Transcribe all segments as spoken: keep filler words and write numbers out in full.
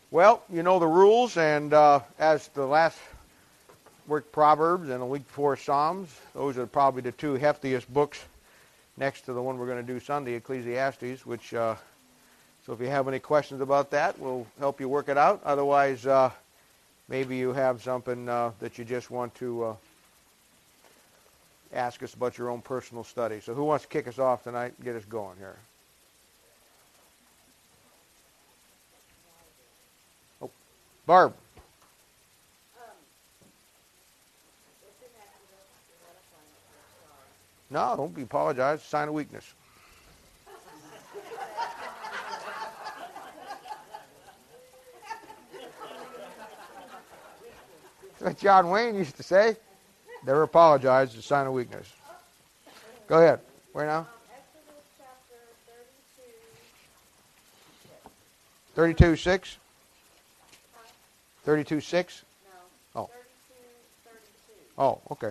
Well, you know the rules, and uh, as the last week Proverbs and the week before Psalms, those are probably the two heftiest books next to the one we're going to do Sunday, Ecclesiastes, which, uh, so if you have any questions about that, we'll help you work it out. Otherwise, uh, maybe you have something uh, that you just want to uh, ask us about your own personal study. So who wants to kick us off tonight and get us going here? Oh, Barb. No, don't be apologize. It's a sign of weakness. That's what John Wayne used to say. Never apologize. It's a sign of weakness. Go ahead. Where now? Exodus chapter thirty-two. thirty-two six? thirty-two six? No. Oh. thirty-two thirty-two. Oh, okay.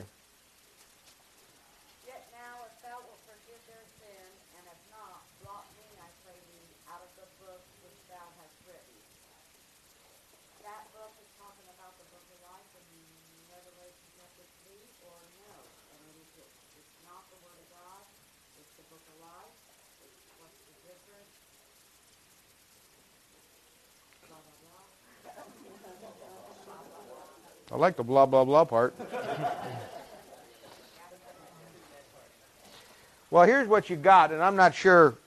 Yet now, if thou wilt forgive their sin, and if not, blot me, I pray thee, out of the book which thou hast written. That book is talking about the book of life and Revelation chapter three, or no? And it is it. It's not the word of God. It's the book of life. What's the difference? Blah, blah, blah. I like the blah, blah, blah part. Well, here's what you got, and I'm not sure.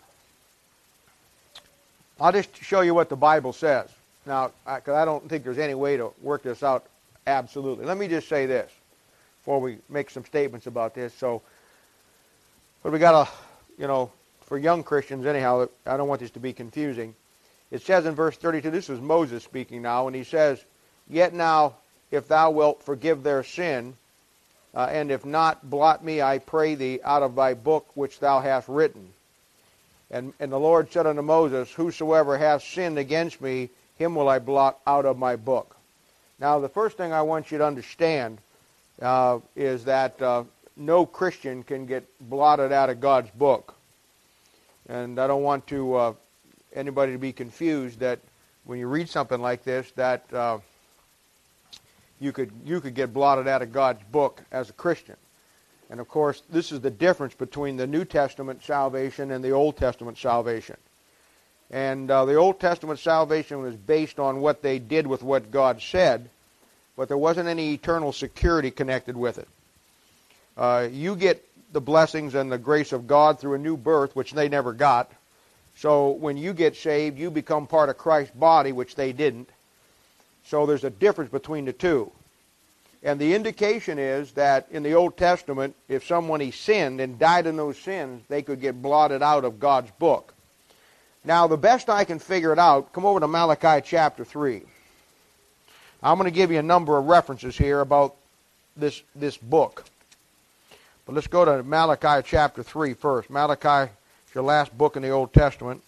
I'll just show you what the Bible says. Now, because I, I don't think there's any way to work this out absolutely. Let me just say this before we make some statements about this. So, but we got to, you know, for young Christians anyhow, I don't want this to be confusing. It says in verse thirty-two, this is Moses speaking now, and he says, "Yet now, if thou wilt forgive their sin, uh, and if not, blot me, I pray thee, out of thy book which thou hast written." And, and the Lord said unto Moses, "Whosoever hath sinned against me, him will I blot out of my book." Now, the first thing I want you to understand uh, is that uh, no Christian can get blotted out of God's book. And I don't want to uh, anybody to be confused that when you read something like this, that uh, you could you could get blotted out of God's book as a Christian. And of course, this is the difference between the New Testament salvation and the Old Testament salvation. And uh, the Old Testament salvation was based on what they did with what God said, but there wasn't any eternal security connected with it. Uh, you get the blessings and the grace of God through a new birth, which they never got. So when you get saved, you become part of Christ's body, which they didn't. So there's a difference between the two. And the indication is that in the Old Testament, if someone sinned and died in those sins, they could get blotted out of God's book. Now, the best I can figure it out, come over to Malachi chapter three. I'm going to give you a number of references here about this, this book. But let's go to Malachi chapter three first. Malachi is your last book in the Old Testament.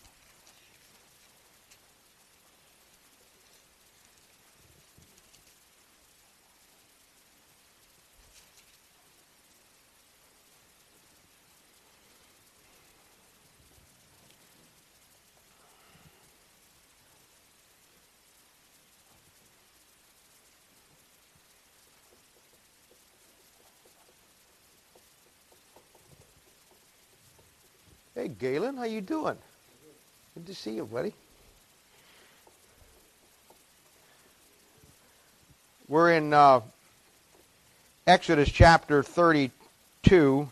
Hey, Galen, how you doing? Good to see you, buddy. We're in uh, Exodus chapter thirty-two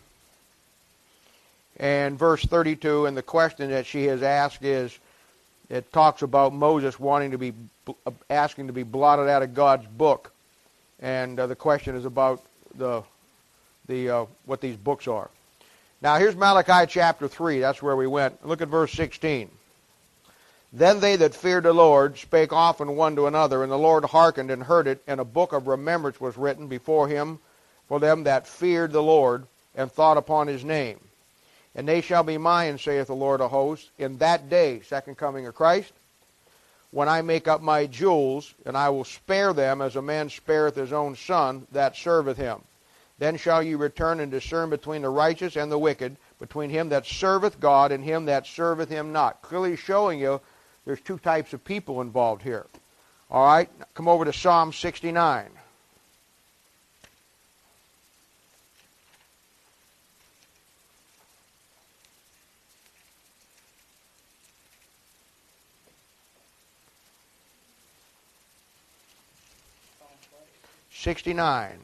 and verse thirty-two, and the question that she has asked is, it talks about Moses wanting to be, asking to be blotted out of God's book, and uh, the question is about the, the uh, what these books are. Now, here's Malachi chapter three. That's where we went. Look at verse sixteen. "Then they that feared the Lord spake often one to another, and the Lord hearkened and heard it, and a book of remembrance was written before him for them that feared the Lord and thought upon his name. And they shall be mine, saith the Lord of hosts, in that day," second coming of Christ, "when I make up my jewels, and I will spare them as a man spareth his own son that serveth him. Then shall you return and discern between the righteous and the wicked, between him that serveth God and him that serveth him not." Clearly showing you there's two types of people involved here. All right, come over to Psalm sixty-nine. sixty-nine.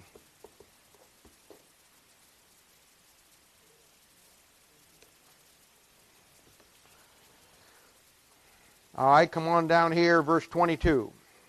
All right, come on down here, verse twenty-two.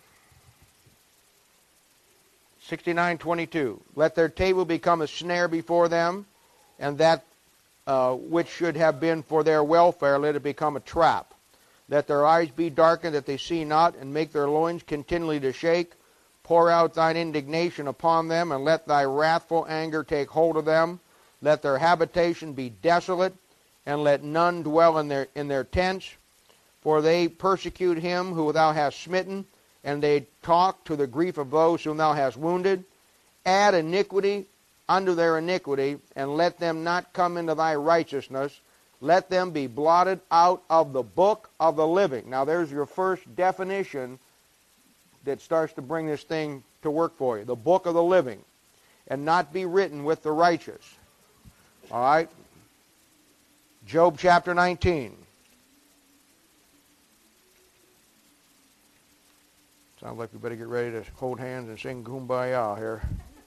sixty-nine twenty-two. Let their table become a snare before them, and that uh, which should have been for their welfare, let it become a trap. Let their eyes be darkened that they see not, and make their loins continually to shake. Pour out thine indignation upon them, and let thy wrathful anger take hold of them. Let their habitation be desolate, and let none dwell in their in their tents. For they persecute him who thou hast smitten, and they talk to the grief of those whom thou hast wounded. Add iniquity unto their iniquity, and let them not come into thy righteousness. Let them be blotted out of the book of the living. Now there's your first definition that starts to bring this thing to work for you. The book of the living, and not be written with the righteous. All right? Job chapter nineteen. Sounds like we better get ready to hold hands and sing Kumbaya here.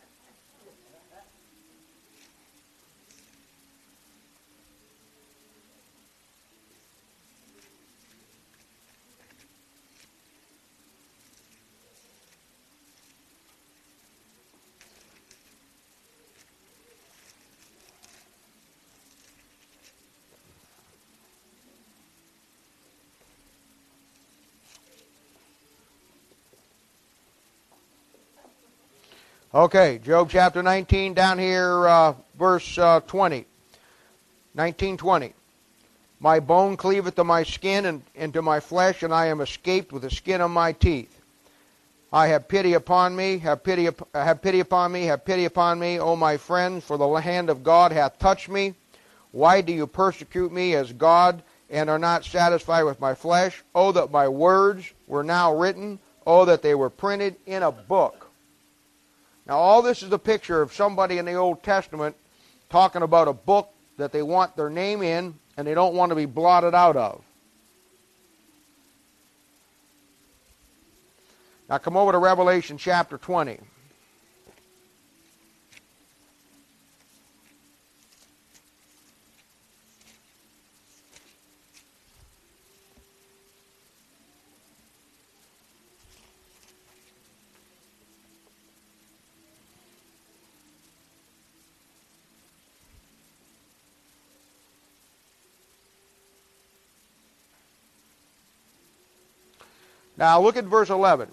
Okay, Job chapter nineteen, down here, uh, verse uh, twenty. nineteen twenty. My bone cleaveth to my skin, and, and to my flesh, and I am escaped with the skin of my teeth. I have pity upon me, have pity, have pity upon me, have pity upon me, O my friends, for the hand of God hath touched me. Why do you persecute me as God, and are not satisfied with my flesh? Oh, that my words were now written. Oh, that they were printed in a book. Now, all this is a picture of somebody in the Old Testament talking about a book that they want their name in and they don't want to be blotted out of. Now, come over to Revelation chapter twenty. Now look at verse eleven.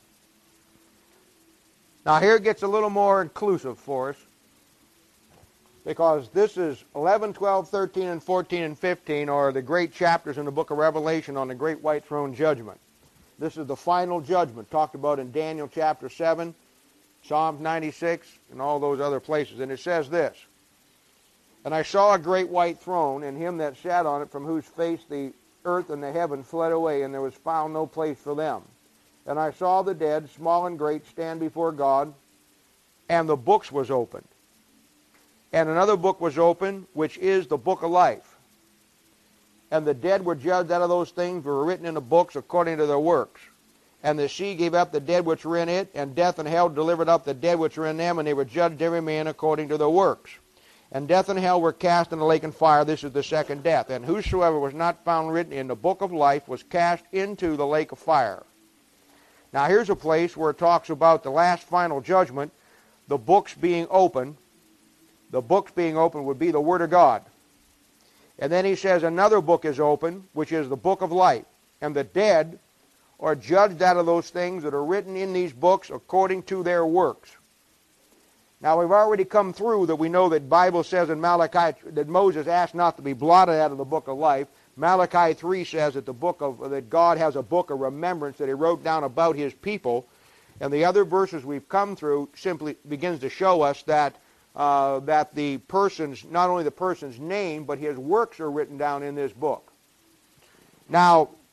Now here it gets a little more inclusive for us, because this is eleven, twelve, thirteen, and fourteen, and fifteen are the great chapters in the book of Revelation on the great white throne judgment. This is the final judgment talked about in Daniel chapter seven, Psalms ninety-six, and all those other places. And it says this, And I saw a great white throne, and him that sat on it, from whose face the earth and the heaven fled away, and there was found no place for them. And I saw the dead, small and great, stand before God, and the books was opened. And another book was opened, which is the book of life. And the dead were judged out of those things that were written in the books according to their works. And the sea gave up the dead which were in it, and death and hell delivered up the dead which were in them, and they were judged every man according to their works. And death and hell were cast in the lake and fire. This is the second death. And whosoever was not found written in the book of life was cast into the lake of fire. Now here's a place where it talks about the last final judgment, the books being open. The books being open would be the Word of God. And then he says another book is open, which is the book of life. And the dead are judged out of those things that are written in these books according to their works. Now, we've already come through that we know that Bible says in Malachi that Moses asked not to be blotted out of the book of life. Malachi three says that the book of that God has a book of remembrance that he wrote down about his people. And the other verses we've come through simply begins to show us that uh, that the person's, not only the person's name, but his works are written down in this book. Now,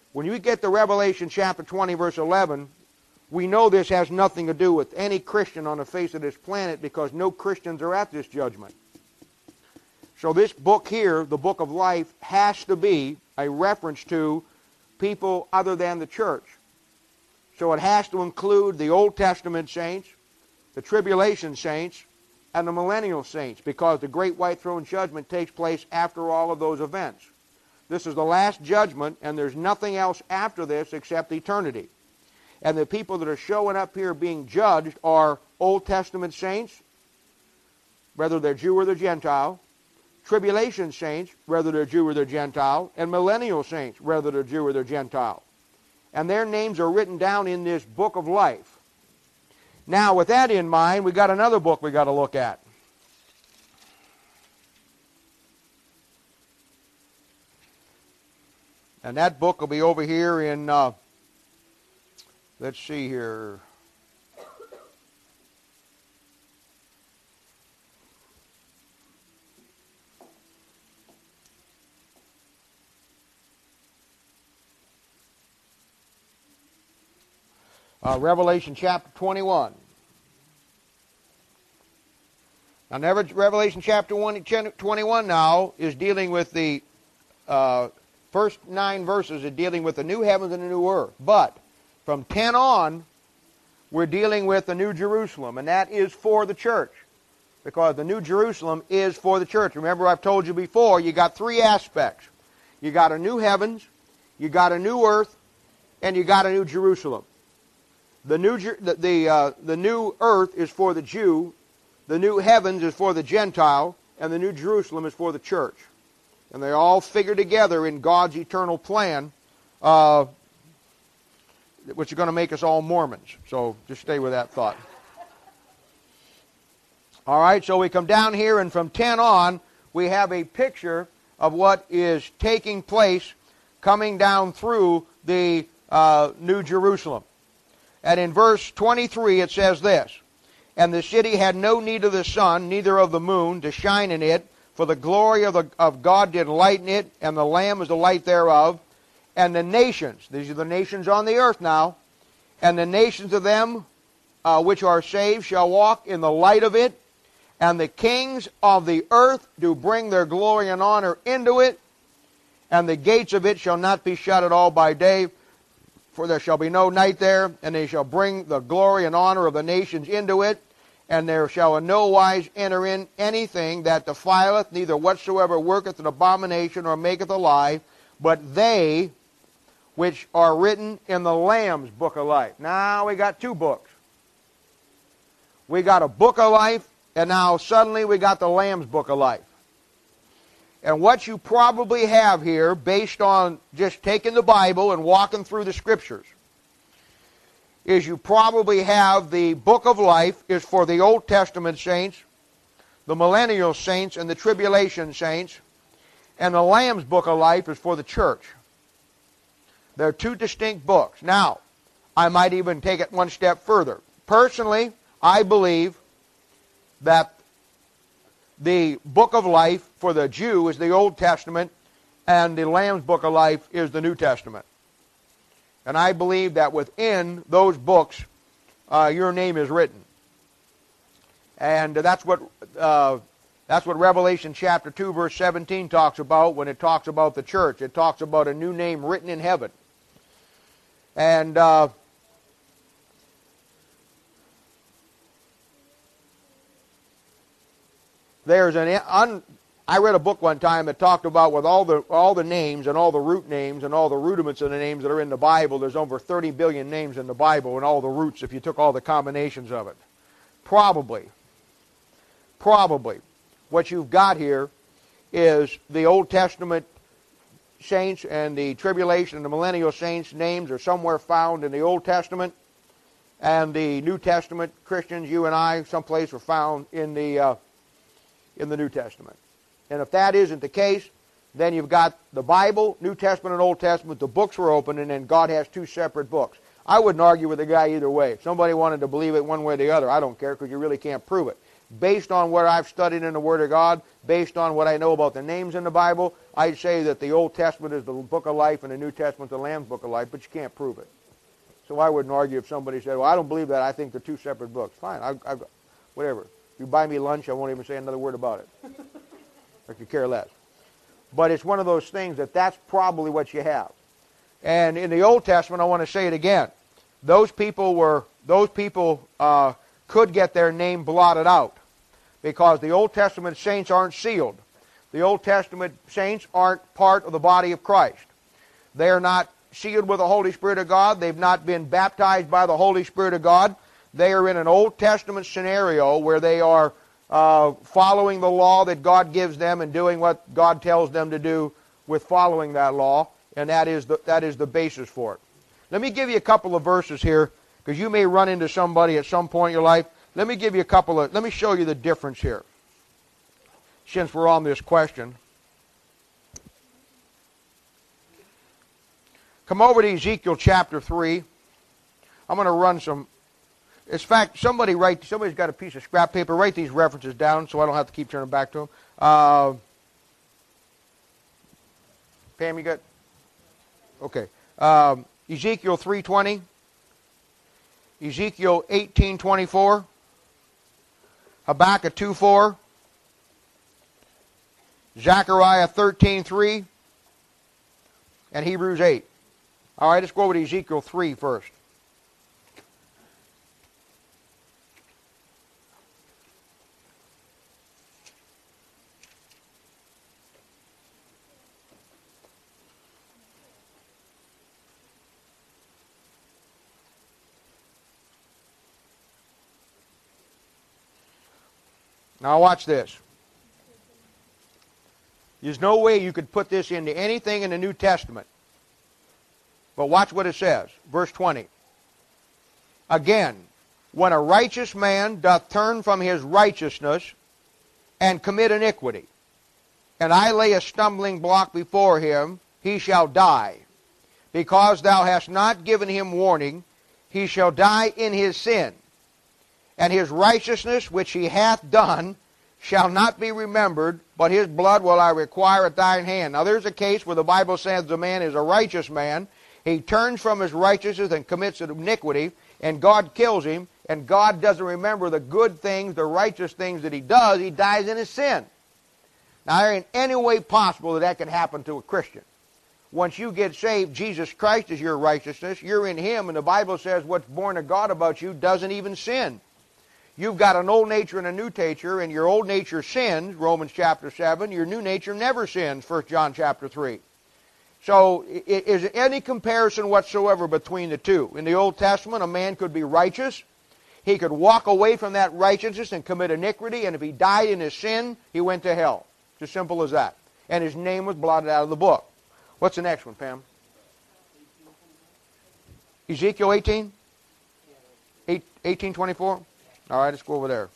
when you get to Revelation chapter twenty, verse eleven, we know this has nothing to do with any Christian on the face of this planet because no Christians are at this judgment. So this book here, the book of life, has to be a reference to people other than the church. So it has to include the Old Testament saints, the tribulation saints, and the millennial saints, because the great white throne judgment takes place after all of those events. This is the last judgment, and there's nothing else after this except eternity. And the people that are showing up here being judged are Old Testament saints, whether they're Jew or they're Gentile, tribulation saints, whether they're Jew or they're Gentile, and millennial saints, whether they're Jew or they're Gentile. And their names are written down in this book of life. Now, with that in mind, we've got another book we've got to look at. And that book will be over here in, uh, let's see here. Uh, Revelation chapter twenty-one. Now, never, Revelation chapter one, twenty-one now is dealing with the uh, first nine verses are dealing with the new heavens and the new earth. But from ten on, we're dealing with the New Jerusalem, and that is for the church, because the New Jerusalem is for the church. Remember, I've told you before, you got three aspects. You got a new heavens, you got a new earth, and you got a new Jerusalem. The new, the, the, uh, the new earth is for the Jew, the new heavens is for the Gentile, and the new Jerusalem is for the church. And they all figure together in God's eternal plan, uh, which is going to make us all Mormons. So just stay with that thought. All right, so we come down here, and from ten on, we have a picture of what is taking place coming down through the uh, New Jerusalem. And in verse twenty-three it says this, "And the city had no need of the sun, neither of the moon, to shine in it, for the glory of, the, of God did lighten it, and the Lamb is the light thereof. And the nations," these are the nations on the earth now, "and the nations of them uh, which are saved shall walk in the light of it, and the kings of the earth do bring their glory and honor into it, and the gates of it shall not be shut at all by day, for there shall be no night there, and they shall bring the glory and honor of the nations into it, and there shall in no wise enter in anything that defileth, neither whatsoever worketh an abomination or maketh a lie, but they which are written in the Lamb's book of life." Now we got two books. We got a book of life, and now suddenly we got the Lamb's book of life. And what you probably have here, based on just taking the Bible and walking through the Scriptures, is you probably have the book of life is for the Old Testament saints, the millennial saints, and the tribulation saints, and the Lamb's book of life is for the church. They're two distinct books. Now, I might even take it one step further. Personally, I believe that the book of life for the Jew is the Old Testament, and the Lamb's book of life is the New Testament. And I believe that within those books, uh, your name is written. And that's what uh, that's what Revelation chapter two, verse seventeen talks about when it talks about the church. It talks about a new name written in heaven. And uh, there's an un, I read a book one time that talked about with all the all the names and all the root names and all the rudiments of the names that are in the Bible, there's over thirty billion names in the Bible and all the roots if you took all the combinations of it. Probably, probably, what you've got here is the Old Testament saints and the tribulation and the millennial saints' names are somewhere found in the Old Testament, and the New Testament Christians, you and I, someplace are found in the uh, in the New Testament. And if that isn't the case, then you've got the Bible, New Testament and Old Testament, the books were open, and then God has two separate books. I wouldn't argue with the guy either way. If somebody wanted to believe it one way or the other, I don't care, because you really can't prove it. based on what I've studied in the Word of God, based on what I know about the names in the Bible, I'd say that the Old Testament is the book of life and the New Testament the Lamb's book of life, but you can't prove it. So I wouldn't argue if somebody said, well, I don't believe that. I think they're two separate books. Fine. I, I, whatever. If you buy me lunch, I won't even say another word about it. I could care less. But it's one of those things that that's probably what you have. And in the Old Testament, I want to say it again. Those people were, those people uh, could get their name blotted out because the Old Testament saints aren't sealed. The Old Testament saints aren't part of the body of Christ. They are not sealed with the Holy Spirit of God. They've not been baptized by the Holy Spirit of God. They are in an Old Testament scenario where they are uh, following the law that God gives them and doing what God tells them to do with following that law, and that is the, that is the basis for it. Let me give you a couple of verses here, because you may run into somebody at some point in your life. Let me give you a couple of, let me show you the difference here, since we're on this question. Come over to Ezekiel chapter three. I'm going to run some. In fact, somebody write. Somebody's got a piece of scrap paper. Write these references down so I don't have to keep turning back to them. Uh, Pam, you got? Okay. Um, Ezekiel three twenty. Ezekiel eighteen twenty-four. Habakkuk two four. Zechariah thirteen three. And Hebrews eight. All right, let's go over to Ezekiel three first. Now watch this. There's no way you could put this into anything in the New Testament. But watch what it says. Verse twenty. Again, when a righteous man doth turn from his righteousness and commit iniquity, and I lay a stumbling block before him, he shall die. Because thou hast not given him warning, he shall die in his sin. And his righteousness which he hath done shall not be remembered, but his blood will I require at thine hand. Now there's a case where the Bible says the man is a righteous man. He turns from his righteousness and commits iniquity, and God kills him, and God doesn't remember the good things, the righteous things that he does. He dies in his sin. Now there ain't any way possible that that can happen to a Christian. Once you get saved, Jesus Christ is your righteousness. You're in him, and the Bible says what's born of God about you doesn't even sin. You've got an old nature and a new nature, and your old nature sins, Romans chapter seven. Your new nature never sins, First John chapter three. So, is there any comparison whatsoever between the two? In the Old Testament, a man could be righteous. He could walk away from that righteousness and commit iniquity, and if he died in his sin, he went to hell. It's as simple as that. And his name was blotted out of the book. What's the next one, Pam? Ezekiel eighteen? eighteen twenty-four? All right, let's go over there.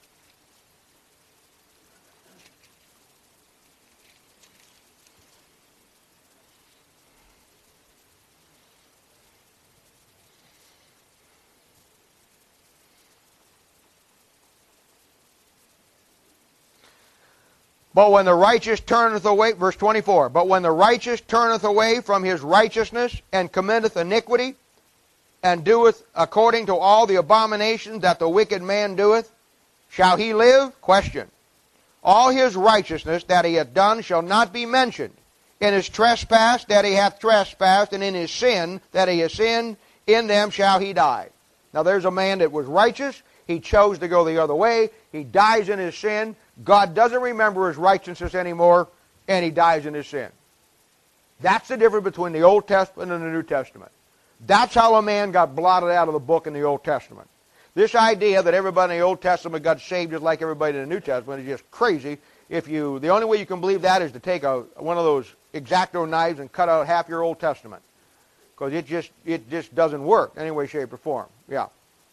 But when the righteous turneth away, verse twenty-four, but when the righteous turneth away from his righteousness and committeth iniquity, and doeth according to all the abominations that the wicked man doeth, shall he live? Question. All his righteousness that he hath done shall not be mentioned. In his trespass that he hath trespassed, and in his sin that he hath sinned, in them shall he die. Now there's a man that was righteous. He chose to go the other way. He dies in his sin. God doesn't remember his righteousness anymore, and he dies in his sin. That's the difference between the Old Testament and the New Testament. That's how a man got blotted out of the book in the Old Testament. This idea that everybody in the Old Testament got saved just like everybody in the New Testament is just crazy. If you, the only way you can believe that is to take a, one of those X-Acto knives and cut out half your Old Testament, because it just it just doesn't work any way, shape, or form. Yeah.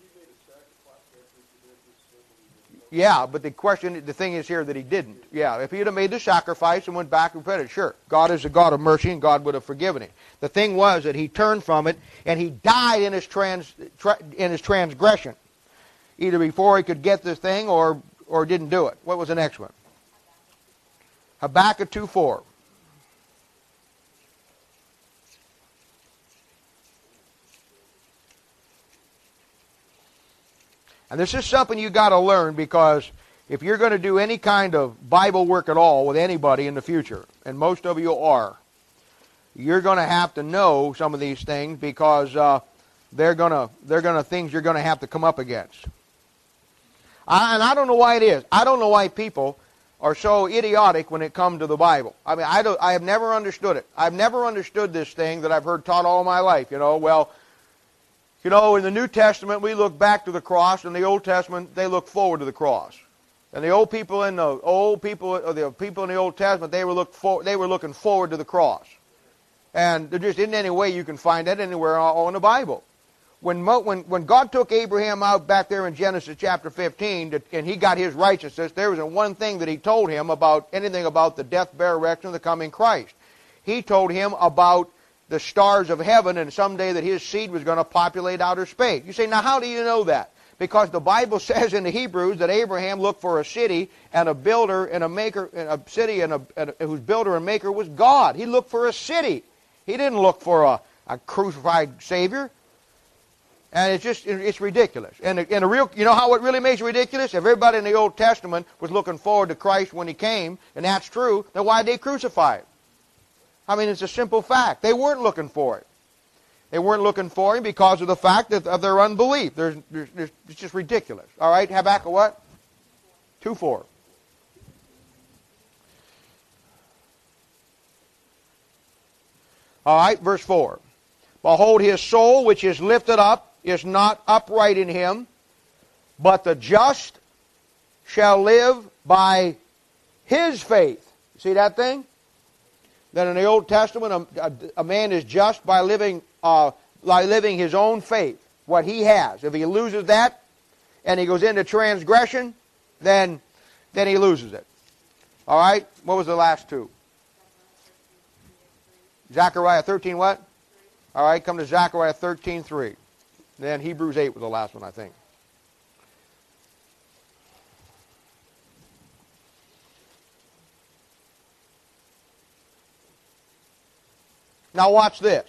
Yeah, but the question, the thing is here that he didn't. Yeah, if he'd have made the sacrifice and went back and repented, sure. God is a God of mercy, and God would have forgiven him. The thing was that he turned from it, and he died in his trans in his transgression, either before he could get this thing, or or didn't do it? What was the next one? Habakkuk two four. And this is something you got to learn, because if you're going to do any kind of Bible work at all with anybody in the future, and most of you are, you're going to have to know some of these things, because uh, they're going to they're going to things you're going to have to come up against. I, and I don't know why it is. I don't know why people are so idiotic when it comes to the Bible. I mean, I don't. I have never understood it. I've never understood this thing that I've heard taught all my life. You know, well. You know, in the New Testament, we look back to the cross. In the Old Testament, they look forward to the cross. And the old people in the old people, or the people in the Old Testament, they were look for, they were looking forward to the cross. And there just isn't any way you can find that anywhere in the Bible. When when when God took Abraham out back there in Genesis chapter fifteen, to, and he got his righteousness, there wasn't one thing that he told him about anything about the death, burial, resurrection of the coming Christ. He told him about the stars of heaven, and someday that his seed was going to populate outer space. You say, now how do you know that? Because the Bible says in the Hebrews that Abraham looked for a city and a builder and a maker, and a city and a, and a whose builder and maker was God. He looked for a city. He didn't look for a, a crucified Savior. And it's just, it's ridiculous. And, and a real, you know how it really makes it ridiculous? If everybody in the Old Testament was looking forward to Christ when he came, and that's true, then why did they crucify him? I mean, it's a simple fact. They weren't looking for it. They weren't looking for him because of the fact that, of their unbelief. There's, there's, there's, it's just ridiculous. All right, Habakkuk what? two four. All right, verse four. Behold, his soul which is lifted up is not upright in him, but the just shall live by his faith. See that thing? That in the Old Testament, a, a, a man is just by living, uh, by living his own faith, what he has. If he loses that, and he goes into transgression, then, then he loses it. All right? What was the last two? Zechariah thirteen what? All right, come to Zechariah thirteen three. Then Hebrews eight was the last one, I think. Now watch this.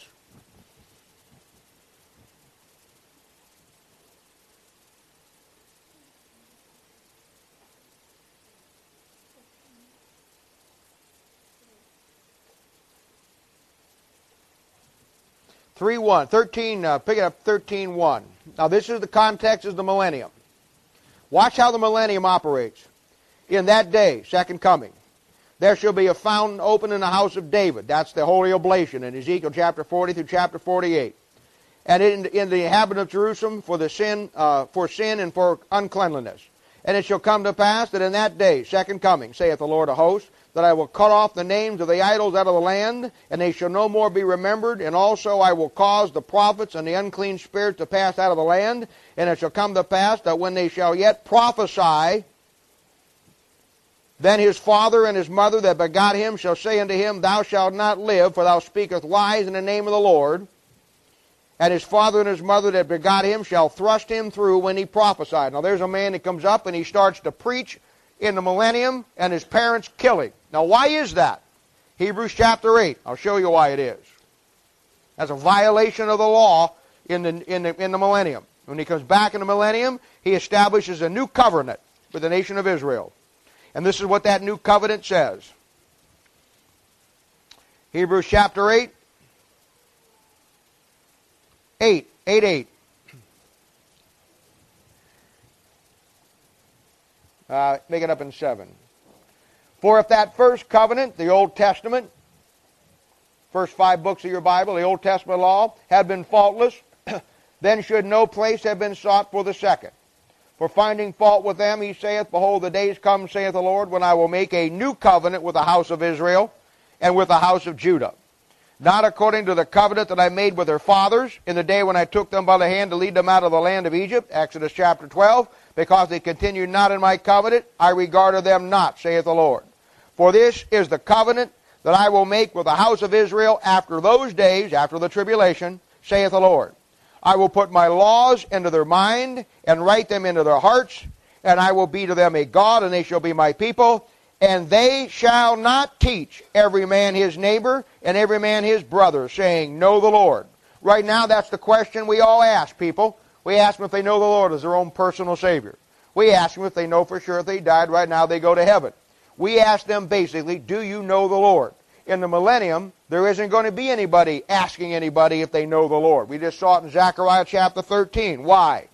three one. thirteen, uh, pick it up, thirteen one. Now this is the context, is the millennium. Watch how the millennium operates. In that day, second coming, there shall be a fountain open in the house of David. That's the holy oblation in Ezekiel chapter forty through chapter forty-eight. And in, in the inhabitants of Jerusalem for the sin, uh, for sin and for uncleanliness. And it shall come to pass that in that day, second coming, saith the Lord of hosts, that I will cut off the names of the idols out of the land, and they shall no more be remembered. And also I will cause the prophets and the unclean spirits to pass out of the land. And it shall come to pass that when they shall yet prophesy, then his father and his mother that begot him shall say unto him, Thou shalt not live, for thou speakest lies in the name of the Lord. And his father and his mother that begot him shall thrust him through when he prophesied. Now there's a man that comes up and he starts to preach in the millennium, and his parents kill him. Now why is that? Hebrews chapter eight. I'll show you why it is. That's a violation of the law in the, in the, in the millennium. When he comes back in the millennium, he establishes a new covenant with the nation of Israel. And this is what that new covenant says. Hebrews chapter eight. eight. eight eight. Uh, make it up in seven. For if that first covenant, the Old Testament, first five books of your Bible, the Old Testament law, had been faultless, then should no place have been sought for the second. For finding fault with them, he saith, Behold, the days come, saith the Lord, when I will make a new covenant with the house of Israel and with the house of Judah. Not according to the covenant that I made with their fathers in the day when I took them by the hand to lead them out of the land of Egypt, Exodus chapter twelve, because they continued not in my covenant, I regarded them not, saith the Lord. For this is the covenant that I will make with the house of Israel after those days, after the tribulation, saith the Lord. I will put my laws into their mind and write them into their hearts, and I will be to them a God, and they shall be my people. And they shall not teach every man his neighbor and every man his brother, saying, Know the Lord. Right now, that's the question we all ask people. We ask them if they know the Lord as their own personal Savior. We ask them if they know for sure if they died right now, they go to heaven. We ask them basically, do you know the Lord? In the millennium, there isn't going to be anybody asking anybody if they know the Lord. We just saw it in Zechariah chapter thirteen. Why?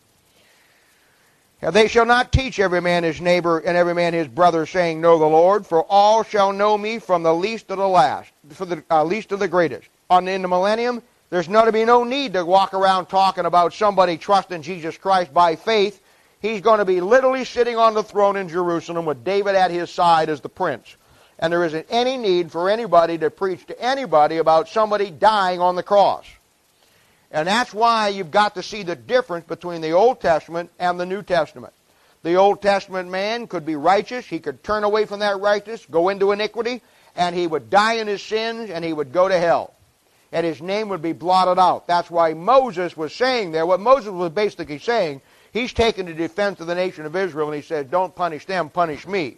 And they shall not teach every man his neighbor and every man his brother, saying, Know the Lord, for all shall know me from the least to the last, for the uh, least to the greatest. On in the millennium, there's going to be no need to walk around talking about somebody trusting Jesus Christ by faith. He's going to be literally sitting on the throne in Jerusalem with David at his side as the prince. And there isn't any need for anybody to preach to anybody about somebody dying on the cross. And that's why you've got to see the difference between the Old Testament and the New Testament. The Old Testament man could be righteous. He could turn away from that righteousness, go into iniquity, and he would die in his sins, and he would go to hell. And his name would be blotted out. That's why Moses was saying there, what Moses was basically saying, he's taken the defense of the nation of Israel, and he said, don't punish them, punish me.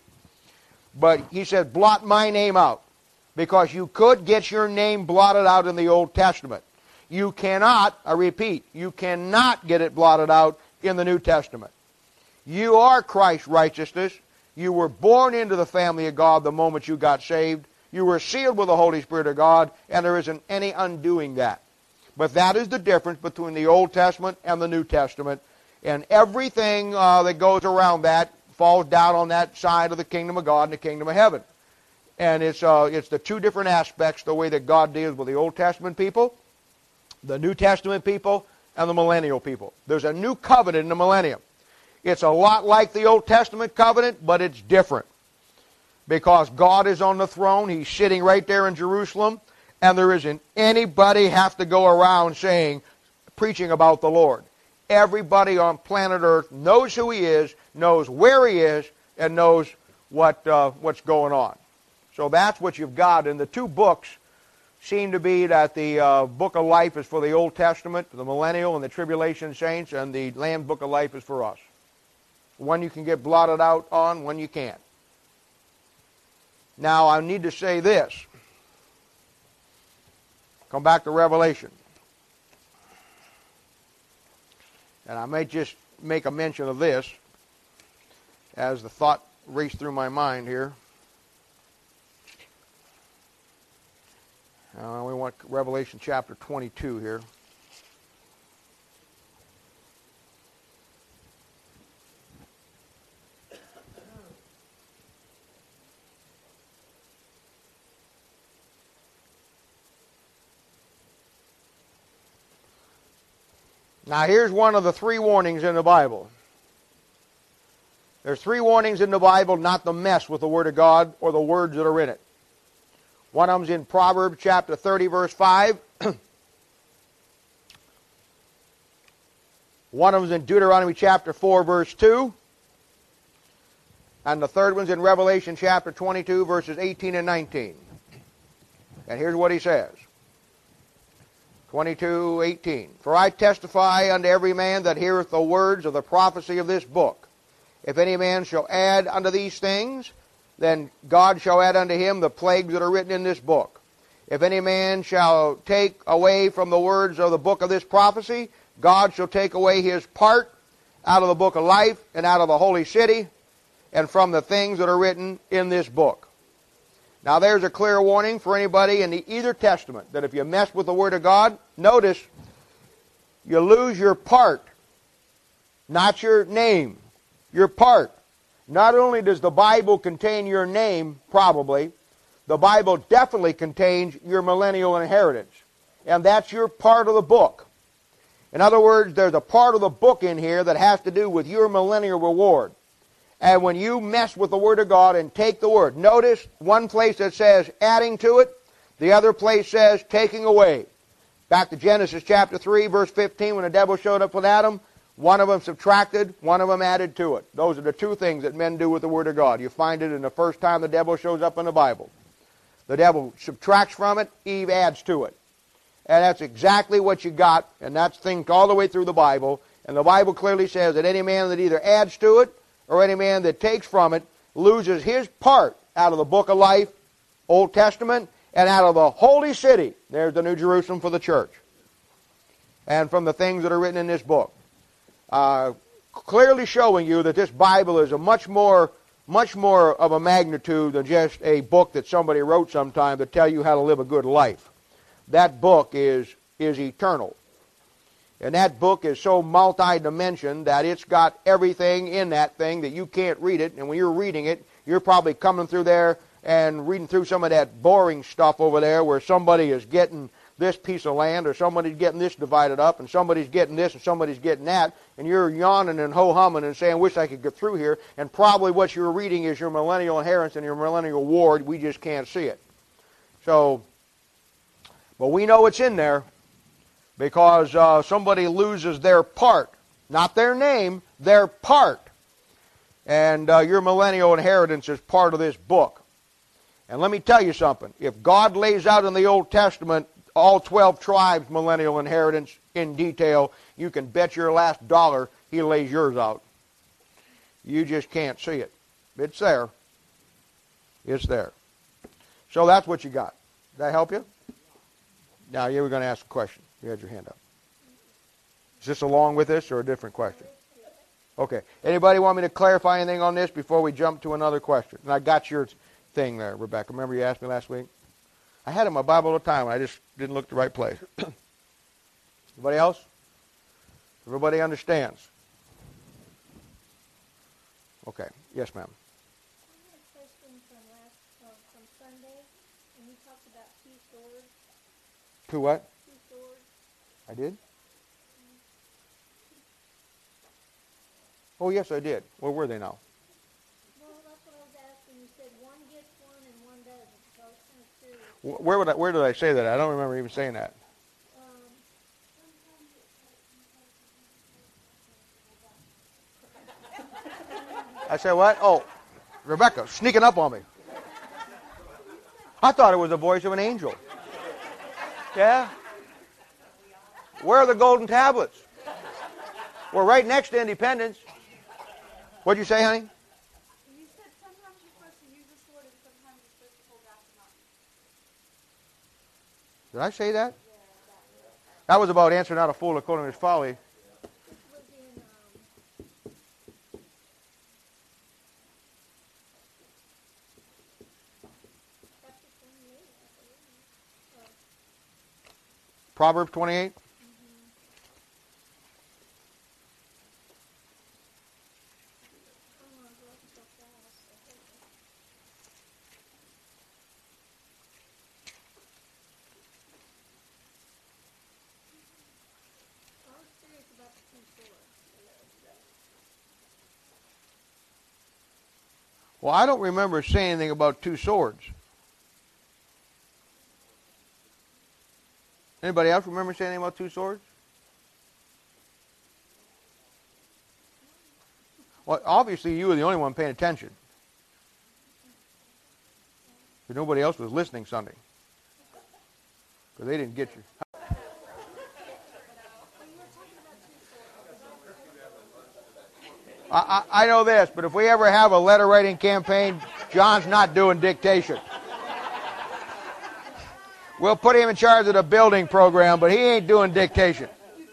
But he said, blot my name out, because you could get your name blotted out in the Old Testament. You cannot, I repeat, you cannot get it blotted out in the New Testament. You are Christ's righteousness. You were born into the family of God the moment you got saved. You were sealed with the Holy Spirit of God, and there isn't any undoing that. But that is the difference between the Old Testament and the New Testament. And everything uh, that goes around that falls down on that side of the kingdom of God and the kingdom of heaven. And it's, uh, it's the two different aspects, the way that God deals with the Old Testament people, the New Testament people, and the millennial people. There's a new covenant in the millennium. It's a lot like the Old Testament covenant, but it's different. Because God is on the throne. He's sitting right there in Jerusalem. And there isn't anybody have to go around saying, preaching about the Lord. Everybody on planet Earth knows who He is, knows where He is, and knows what uh, what's going on. So that's what you've got. And the two books seem to be that the uh, book of life is for the Old Testament, the millennial and the tribulation saints, and the Lamb's book of life is for us. One you can get blotted out on, one you can't. Now, I need to say this. Come back to Revelation. And I may just make a mention of this as the thought raced through my mind here. Uh, we want Revelation chapter twenty-two here. Now here's one of the three warnings in the Bible. There's three warnings in the Bible not to mess with the Word of God or the words that are in it. One of them's in Proverbs chapter thirty, verse five. One of them's in Deuteronomy chapter four, verse two. And the third one's in Revelation chapter twenty-two, verses eighteen and nineteen. And here's what he says. twenty-two, eighteen. For I testify unto every man that heareth the words of the prophecy of this book. If any man shall add unto these things, then God shall add unto him the plagues that are written in this book. If any man shall take away from the words of the book of this prophecy, God shall take away his part out of the book of life and out of the holy city and from the things that are written in this book. Now there's a clear warning for anybody in the either testament that if you mess with the Word of God, notice you lose your part, not your name, your part. Not only does the Bible contain your name, probably, the Bible definitely contains your millennial inheritance. And that's your part of the book. In other words, there's a part of the book in here that has to do with your millennial reward. And when you mess with the Word of God and take the Word, notice one place that says adding to it, the other place says taking away. Back to Genesis chapter three, verse fifteen, when the devil showed up with Adam, one of them subtracted, one of them added to it. Those are the two things that men do with the Word of God. You find it in the first time the devil shows up in the Bible. The devil subtracts from it, Eve adds to it. And that's exactly what you got, and that's things all the way through the Bible. And the Bible clearly says that any man that either adds to it, or any man that takes from it loses his part out of the book of life, Old Testament, and out of the holy city. There's the New Jerusalem for the church. And from the things that are written in this book. Uh, clearly showing you that this Bible is a much more, much more of a magnitude than just a book that somebody wrote sometime to tell you how to live a good life. That book is, is eternal. And that book is so multi-dimensional that it's got everything in that thing that you can't read it. And when you're reading it, you're probably coming through there and reading through some of that boring stuff over there where somebody is getting this piece of land, or somebody's getting this divided up, and somebody's getting this, and somebody's getting that, and you're yawning and ho-humming and saying, wish I could get through here, and probably what you're reading is your millennial inheritance and your millennial ward. We just can't see it. So, but we know it's in there because uh, somebody loses their part, not their name, their part. And uh, your millennial inheritance is part of this book. And let me tell you something. If God lays out in the Old Testament all twelve tribes' millennial inheritance in detail, you can bet your last dollar he lays yours out. You just can't see it. It's there. It's there. So that's what you got. Did that help you? Now you were going to ask a question. You had your hand up. Is this along with this or a different question? Okay. Anybody want me to clarify anything on this before we jump to another question? And I got your thing there, Rebecca. Remember you asked me last week? I had it in my Bible all the time. I just didn't look the right place. Anybody else? Everybody understands? Okay. Yes, ma'am. I had a question from last uh, from Sunday, and you talked about two swords. Two what? Two swords. I did? Oh, yes, I did. Where were they now? Well, that's what I was asking. You said one gets one and one doesn't. So I was kind of curious. Wh- Where would I, where did I say that? I don't remember even saying that. Um, I said what? Oh, Rebecca, sneaking up on me. I thought it was the voice of an angel. Yeah? Where are the golden tablets? We're right next to Independence. What'd you say, honey? You said sometimes you're supposed to use the sword and sometimes you're supposed to pull back the knife. Did I say that? That was about answering not a fool according to his folly. this was in um, chapter twenty-eight, I believe. Uh, Proverbs twenty-eight. oh, I wrote so fast. I hate it. I was curious about the two swords. Well, I don't remember saying anything about two swords. Anybody else remember saying anything about two swords? Well, obviously you were the only one paying attention. But nobody else was listening Sunday. Because they didn't get you. I, I, I know this, but if we ever have a letter writing campaign, John's not doing dictation. We'll put him in charge of the building program, but he ain't doing dictation. Because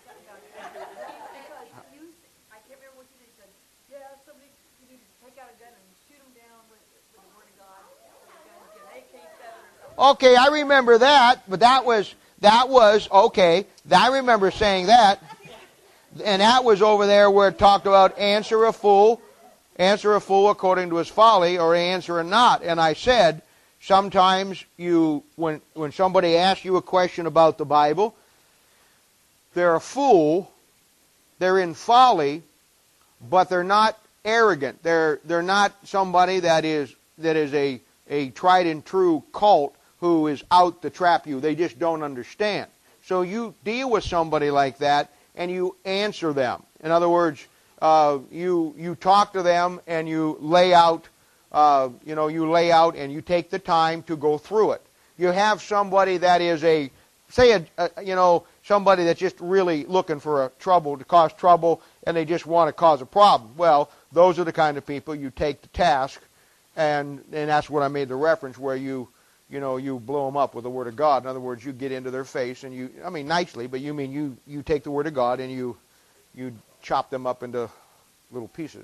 you, I can't remember what you did. Said, yeah, somebody, you need to take out a gun and shoot them down with, with the word of God. With a gun, get an A K seven or something. Okay, I remember that, but that was, that was, okay, I remember saying that. And that was over there where it talked about answer a fool, answer a fool according to his folly, or answer a not. And I said, sometimes you, when, when somebody asks you a question about the Bible, they're a fool, they're in folly, but they're not arrogant. They're, they're not somebody that is, that is a, a tried and true cult who is out to trap you. They just don't understand. So you deal with somebody like that, and you answer them. In other words, uh, you you talk to them and you lay out, uh, you know, you lay out and you take the time to go through it. You have somebody that is a, say, a, a you know, somebody that's just really looking for a trouble to cause trouble, and they just want to cause a problem. Well, those are the kind of people you take to task, and and that's what I made the reference where you, you know, you blow them up with the Word of God. In other words, you get into their face and you, I mean nicely, but you mean you, you take the Word of God and you, you chop them up into little pieces.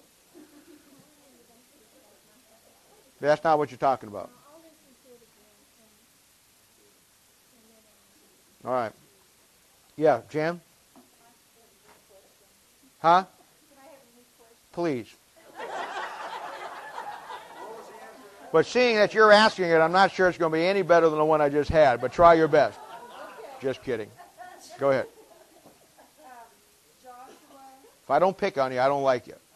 That's not what you're talking about. I'll listen to it again. And, and then, um, All right. Yeah, Jan? Huh? Please. But seeing that you're asking it, I'm not sure it's going to be any better than the one I just had, but try your best. Just kidding. Go ahead. If I don't pick on you, I don't like you.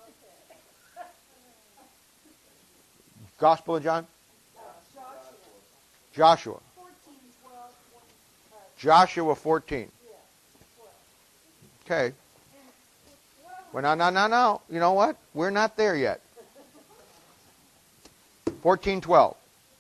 Gospel of John? Joshua. Joshua fourteen. Okay. Well, no, no, no, no. You know what? We're not there yet. fourteen twelve.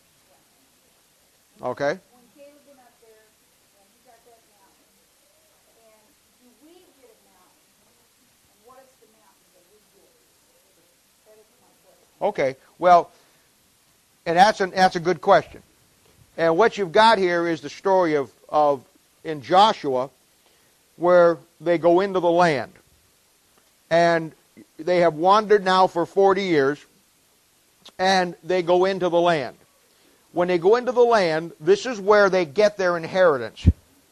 Okay. When Caleb went up there, and he got that mountain, and do we get a mountain? And what is the mountain that we get? That is my question. Okay. Well, and that's an that's a good question. And what you've got here is the story of, of in Joshua where they go into the land. And they have wandered now for forty years, and they go into the land. When they go into the land, this is where they get their inheritance.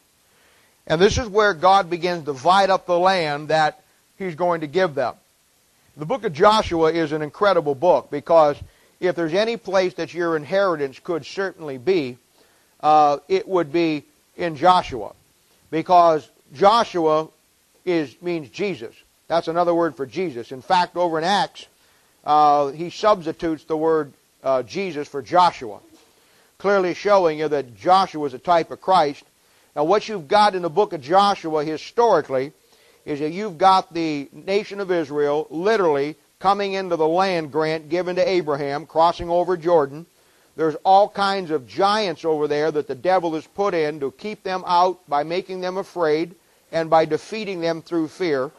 And this is where God begins to divide up the land that He's going to give them. The book of Joshua is an incredible book because if there's any place that your inheritance could certainly be, uh, it would be in Joshua. Because Joshua is means Jesus. That's another word for Jesus. In fact, over in Acts, uh, he substitutes the word uh, Jesus for Joshua, clearly showing you that Joshua is a type of Christ. Now, what you've got in the book of Joshua historically is that you've got the nation of Israel literally coming into the land grant given to Abraham, crossing over Jordan. There's all kinds of giants over there that the devil has put in to keep them out by making them afraid and by defeating them through fear.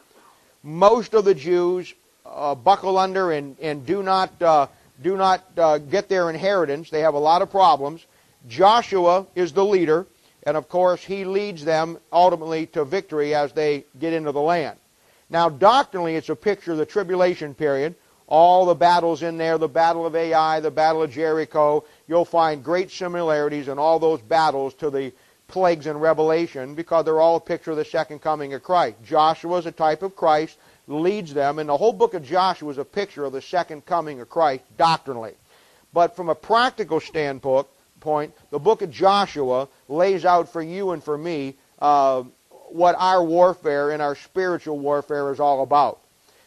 Most of the Jews uh, buckle under and, and do not, uh, do not uh, get their inheritance. They have a lot of problems. Joshua is the leader, and of course he leads them ultimately to victory as they get into the land. Now doctrinally it's a picture of the tribulation period. All the battles in there, the Battle of Ai, the Battle of Jericho, you'll find great similarities in all those battles to the plagues in Revelation because they're all a picture of the second coming of Christ. Joshua is a type of Christ, leads them, and the whole book of Joshua is a picture of the second coming of Christ doctrinally. But from a practical standpoint, the book of Joshua lays out for you and for me uh, what our warfare and our spiritual warfare is all about.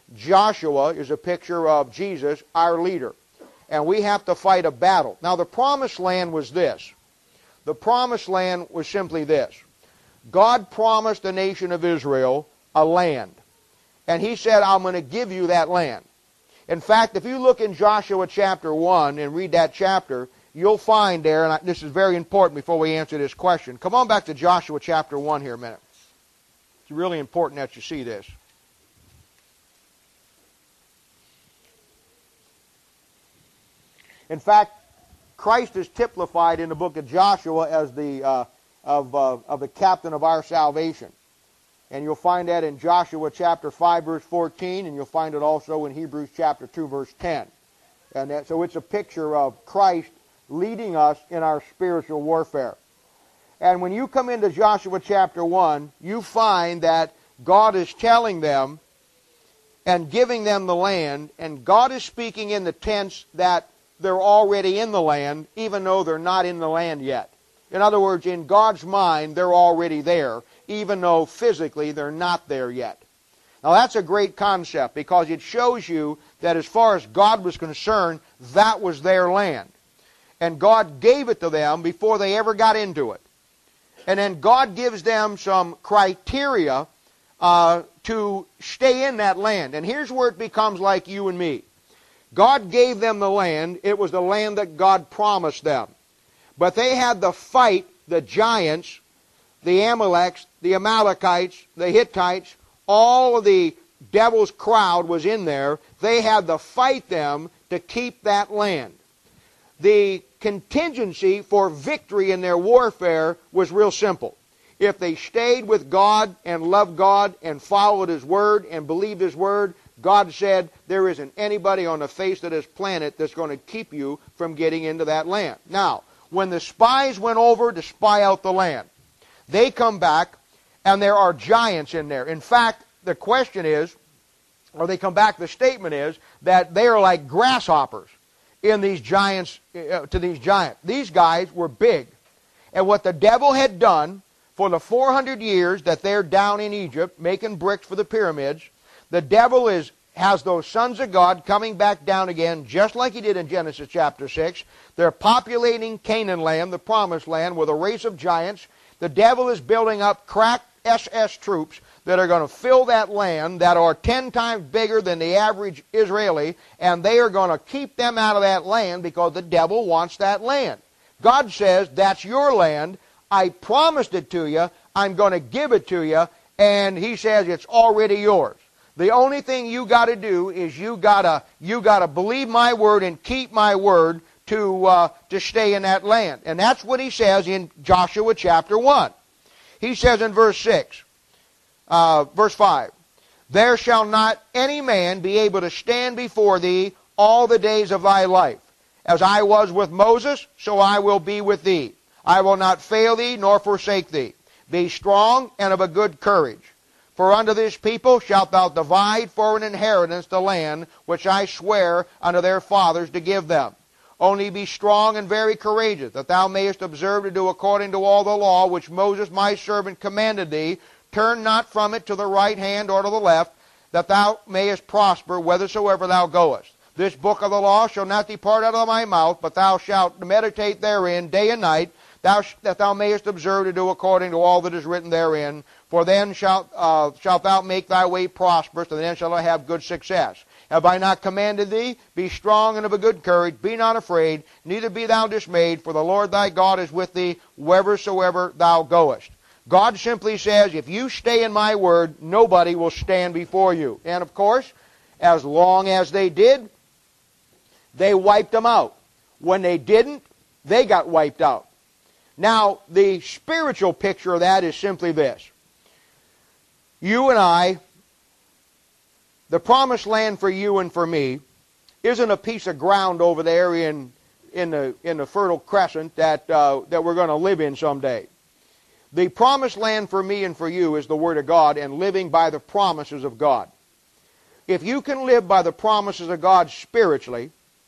Joshua is a picture of Jesus, our leader. And we have to fight a battle. Now the promised land was this. The promised land was simply this. God promised the nation of Israel a land. And He said, I'm going to give you that land. In fact, if you look in Joshua chapter one and read that chapter, you'll find there, and this is very important before we answer this question. Come on back to Joshua chapter one here a minute. It's really important that you see this. In fact, Christ is typified in the book of Joshua as the uh, of, uh, of the captain of our salvation. And you'll find that in Joshua chapter five, verse fourteen, and you'll find it also in Hebrews chapter two, verse ten. And that, so it's a picture of Christ leading us in our spiritual warfare. And when you come into Joshua chapter one, you find that God is telling them and giving them the land, and God is speaking in the tense that they're already in the land, even though they're not in the land yet. In other words, in God's mind, they're already there, even though physically they're not there yet. Now that's a great concept because it shows you that as far as God was concerned, that was their land. And God gave it to them before they ever got into it. And then God gives them some criteria uh, to stay in that land. And here's where it becomes like you and me. God gave them the land. It was the land that God promised them. But they had to fight the giants, the Amaleks, the Amalekites, the Hittites, all of the devil's crowd was in there, they had to fight them to keep that land. The contingency for victory in their warfare was real simple. If they stayed with God and loved God and followed His Word and believed His Word, God said there isn't anybody on the face of this planet that's going to keep you from getting into that land. Now, when the spies went over to spy out the land, they come back and there are giants in there. In fact, the question is, or they come back, the statement is that they are like grasshoppers in these giants, uh, to these giants. These guys were big. And what the devil had done for the four hundred years that they're down in Egypt making bricks for the pyramids, the devil is has those sons of God coming back down again, just like he did in Genesis chapter six. They're populating Canaan land, the promised land, with a race of giants. The devil is building up crack S S troops that are going to fill that land, that are ten times bigger than the average Israeli, and they are going to keep them out of that land because the devil wants that land. God says, that's your land. I promised it to you. I'm going to give it to you. And He says it's already yours. The only thing you got to do is you got to you got to believe my word and keep my word to uh, to stay in that land. And that's what He says in Joshua chapter one. He says in verse six, uh, verse five, there shall not any man be able to stand before thee all the days of thy life. As I was with Moses, so I will be with thee. I will not fail thee nor forsake thee. Be strong and of a good courage. For unto this people shalt thou divide for an inheritance the land which I swear unto their fathers to give them. Only be strong and very courageous, that thou mayest observe to do according to all the law which Moses my servant commanded thee. Turn not from it to the right hand or to the left, that thou mayest prosper whithersoever thou goest. This book of the law shall not depart out of my mouth, but thou shalt meditate therein day and night, thou, that thou mayest observe to do according to all that is written therein. For then shalt, uh, shalt thou make thy way prosperous, and then shalt thou have good success. Have I not commanded thee? Be strong and of a good courage. Be not afraid, neither be thou dismayed, for the Lord thy God is with thee whithersoever thou goest. God simply says, if you stay in my word, nobody will stand before you. And of course, as long as they did, they wiped them out. When they didn't, they got wiped out. Now, the spiritual picture of that is simply this. You and I, the promised land for you and for me, isn't a piece of ground over there in in the in the Fertile Crescent that uh, that we're going to live in someday. The promised land for me and for you is the Word of God and living by the promises of God. If you can live by the promises of God spiritually,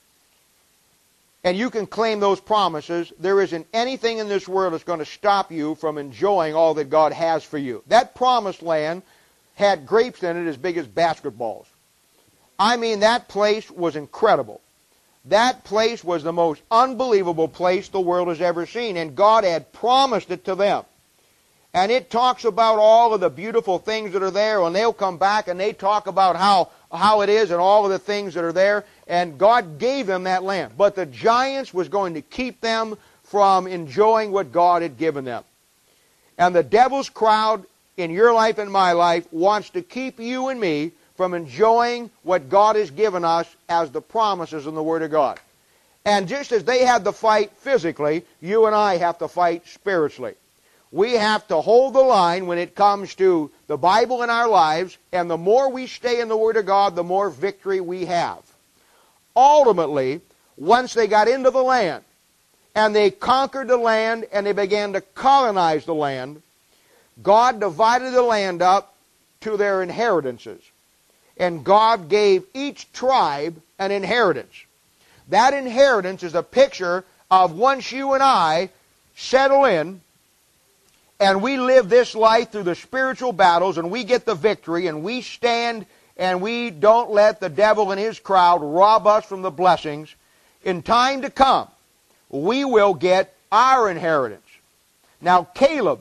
and you can claim those promises, there isn't anything in this world that's going to stop you from enjoying all that God has for you. That promised land had grapes in it as big as basketballs. I mean, that place was incredible. That place was the most unbelievable place the world has ever seen, and God had promised it to them. And it talks about all of the beautiful things that are there, and they'll come back and they talk about how, how it is and all of the things that are there, and God gave them that land. But the giants was going to keep them from enjoying what God had given them. And the devil's crowd in your life and my life wants to keep you and me from enjoying what God has given us as the promises in the Word of God. And just as they had to fight physically, you and I have to fight spiritually. We have to hold the line when it comes to the Bible in our lives, and the more we stay in the Word of God, the more victory we have. Ultimately, once they got into the land, and they conquered the land, and they began to colonize the land, God divided the land up to their inheritances. And God gave each tribe an inheritance. That inheritance is a picture of once you and I settle in, and we live this life through the spiritual battles, and we get the victory, and we stand, and we don't let the devil and his crowd rob us from the blessings. In time to come, we will get our inheritance. Now, Caleb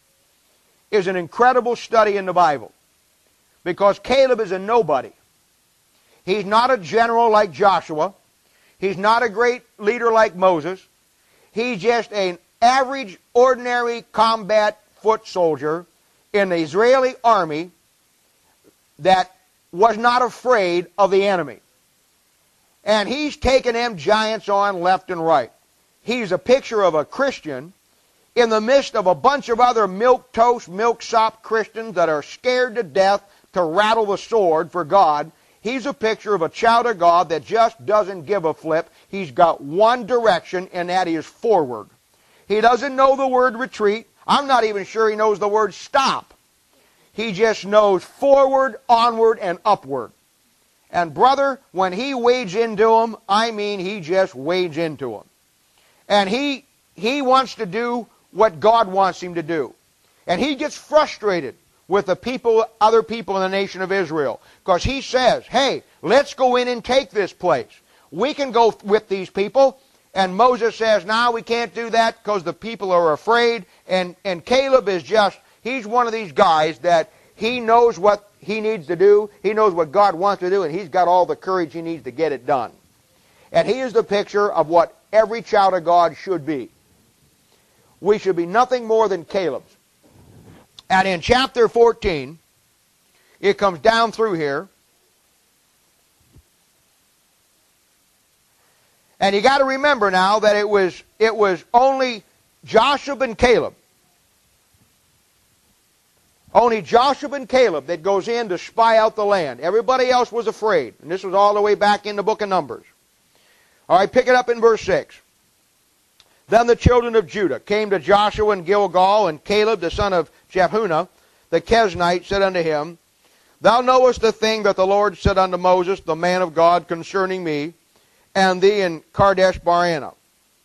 is an incredible study in the Bible, because Caleb is a nobody. He's not a general like Joshua. He's not a great leader like Moses. He's just an average, ordinary combat foot soldier in the Israeli army that was not afraid of the enemy. And he's taken them giants on left and right. He's a picture of a Christian in the midst of a bunch of other milquetoast, milksop Christians that are scared to death to rattle the sword for God. He's a picture of a child of God that just doesn't give a flip. He's got one direction, and that is forward. He doesn't know the word retreat. I'm not even sure he knows the word stop. He just knows forward, onward, and upward. And brother, when he wades into them, I mean he just wades into them. And he, he wants to do what God wants him to do. And he gets frustrated with the people, other people in the nation of Israel. Because he says, hey, let's go in and take this place. We can go with these people. And Moses says, no, we can't do that because the people are afraid. And, and Caleb is just, he's one of these guys that he knows what he needs to do. He knows what God wants to do. And he's got all the courage he needs to get it done. And he is the picture of what every child of God should be. We should be nothing more than Caleb's. And in chapter fourteen, it comes down through here. And you got to remember now that it was it was only Joshua and Caleb. Only Joshua and Caleb that goes in to spy out the land. Everybody else was afraid. And this was all the way back in the book of Numbers. All right, pick it up in verse six. Then the children of Judah came to Joshua in Gilgal, and Caleb the son of Jephunneh, the Keznite, said unto him, Thou knowest the thing that the Lord said unto Moses, the man of God, concerning me, and thee in Kadesh Barnea.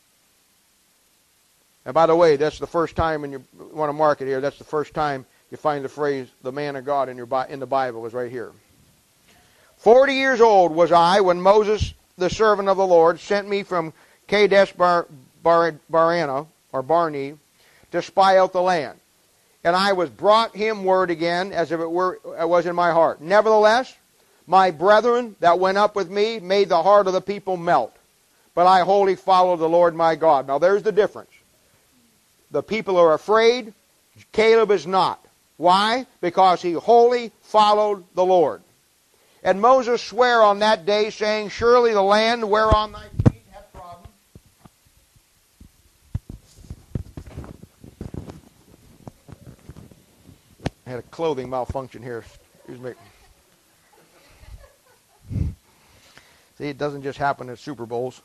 And by the way, that's the first time, and you want to mark it here, that's the first time you find the phrase, the man of God, in, your, in the Bible, is right here. Forty years old was I when Moses, the servant of the Lord, sent me from Kadesh Bar, Bar, Barnea, or Barnea, to spy out the land. And I was brought him word again, as if it were it was in my heart. Nevertheless, my brethren that went up with me made the heart of the people melt. But I wholly followed the Lord my God. Now there's the difference. The people are afraid. Caleb is not. Why? Because he wholly followed the Lord. And Moses sware on that day, saying, Surely the land whereon thy feet have trodden. I had a clothing malfunction here. Excuse me. See, it doesn't just happen at Super Bowls.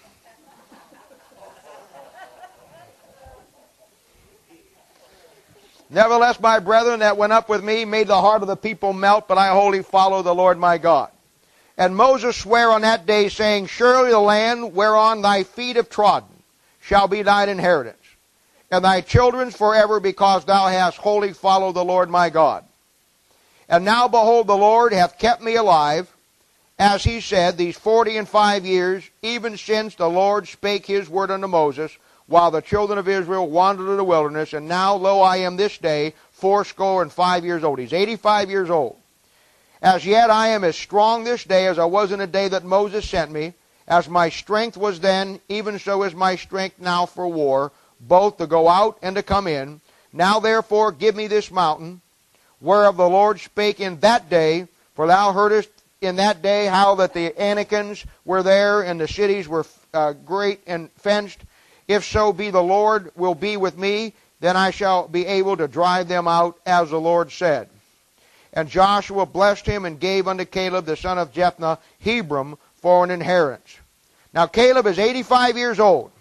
Nevertheless, my brethren that went up with me made the heart of the people melt, but I wholly follow the Lord my God. And Moses sware on that day, saying, Surely the land whereon thy feet have trodden shall be thine inheritance, and thy children's forever, because thou hast wholly followed the Lord my God. And now, behold, the Lord hath kept me alive, as he said, these forty and five years, even since the Lord spake his word unto Moses, while the children of Israel wandered in the wilderness. And now, lo, I am this day fourscore and five years old. He's eighty-five years old. As yet I am as strong this day as I was in the day that Moses sent me. As my strength was then, even so is my strength now for war, both to go out and to come in. Now therefore give me this mountain, whereof the Lord spake in that day, for thou heardest in that day how that the Anakims were there, and the cities were uh, great and fenced. If so be the Lord will be with me, then I shall be able to drive them out, as the Lord said. And Joshua blessed him, and gave unto Caleb the son of Jephunneh Hebron for an inheritance. Now Caleb is eighty-five years old.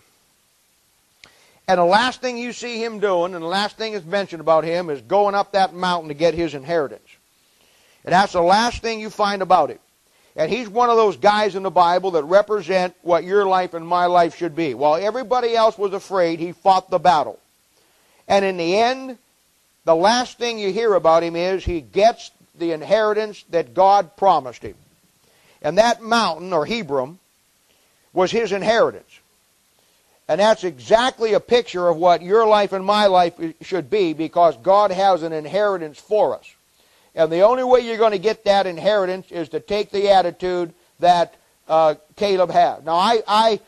And the last thing you see him doing, and the last thing that's mentioned about him, is going up that mountain to get his inheritance. And that's the last thing you find about him. And he's one of those guys in the Bible that represent what your life and my life should be. While everybody else was afraid, he fought the battle. And in the end, the last thing you hear about him is he gets the inheritance that God promised him. And that mountain, or Hebron, was his inheritance. And that's exactly a picture of what your life and my life should be, because God has an inheritance for us. And the only way you're going to get that inheritance is to take the attitude that uh, Caleb had. Now, I, I,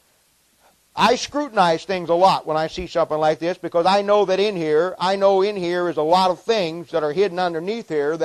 I scrutinize things a lot when I see something like this, because I know that in here, I know in here is a lot of things that are hidden underneath here that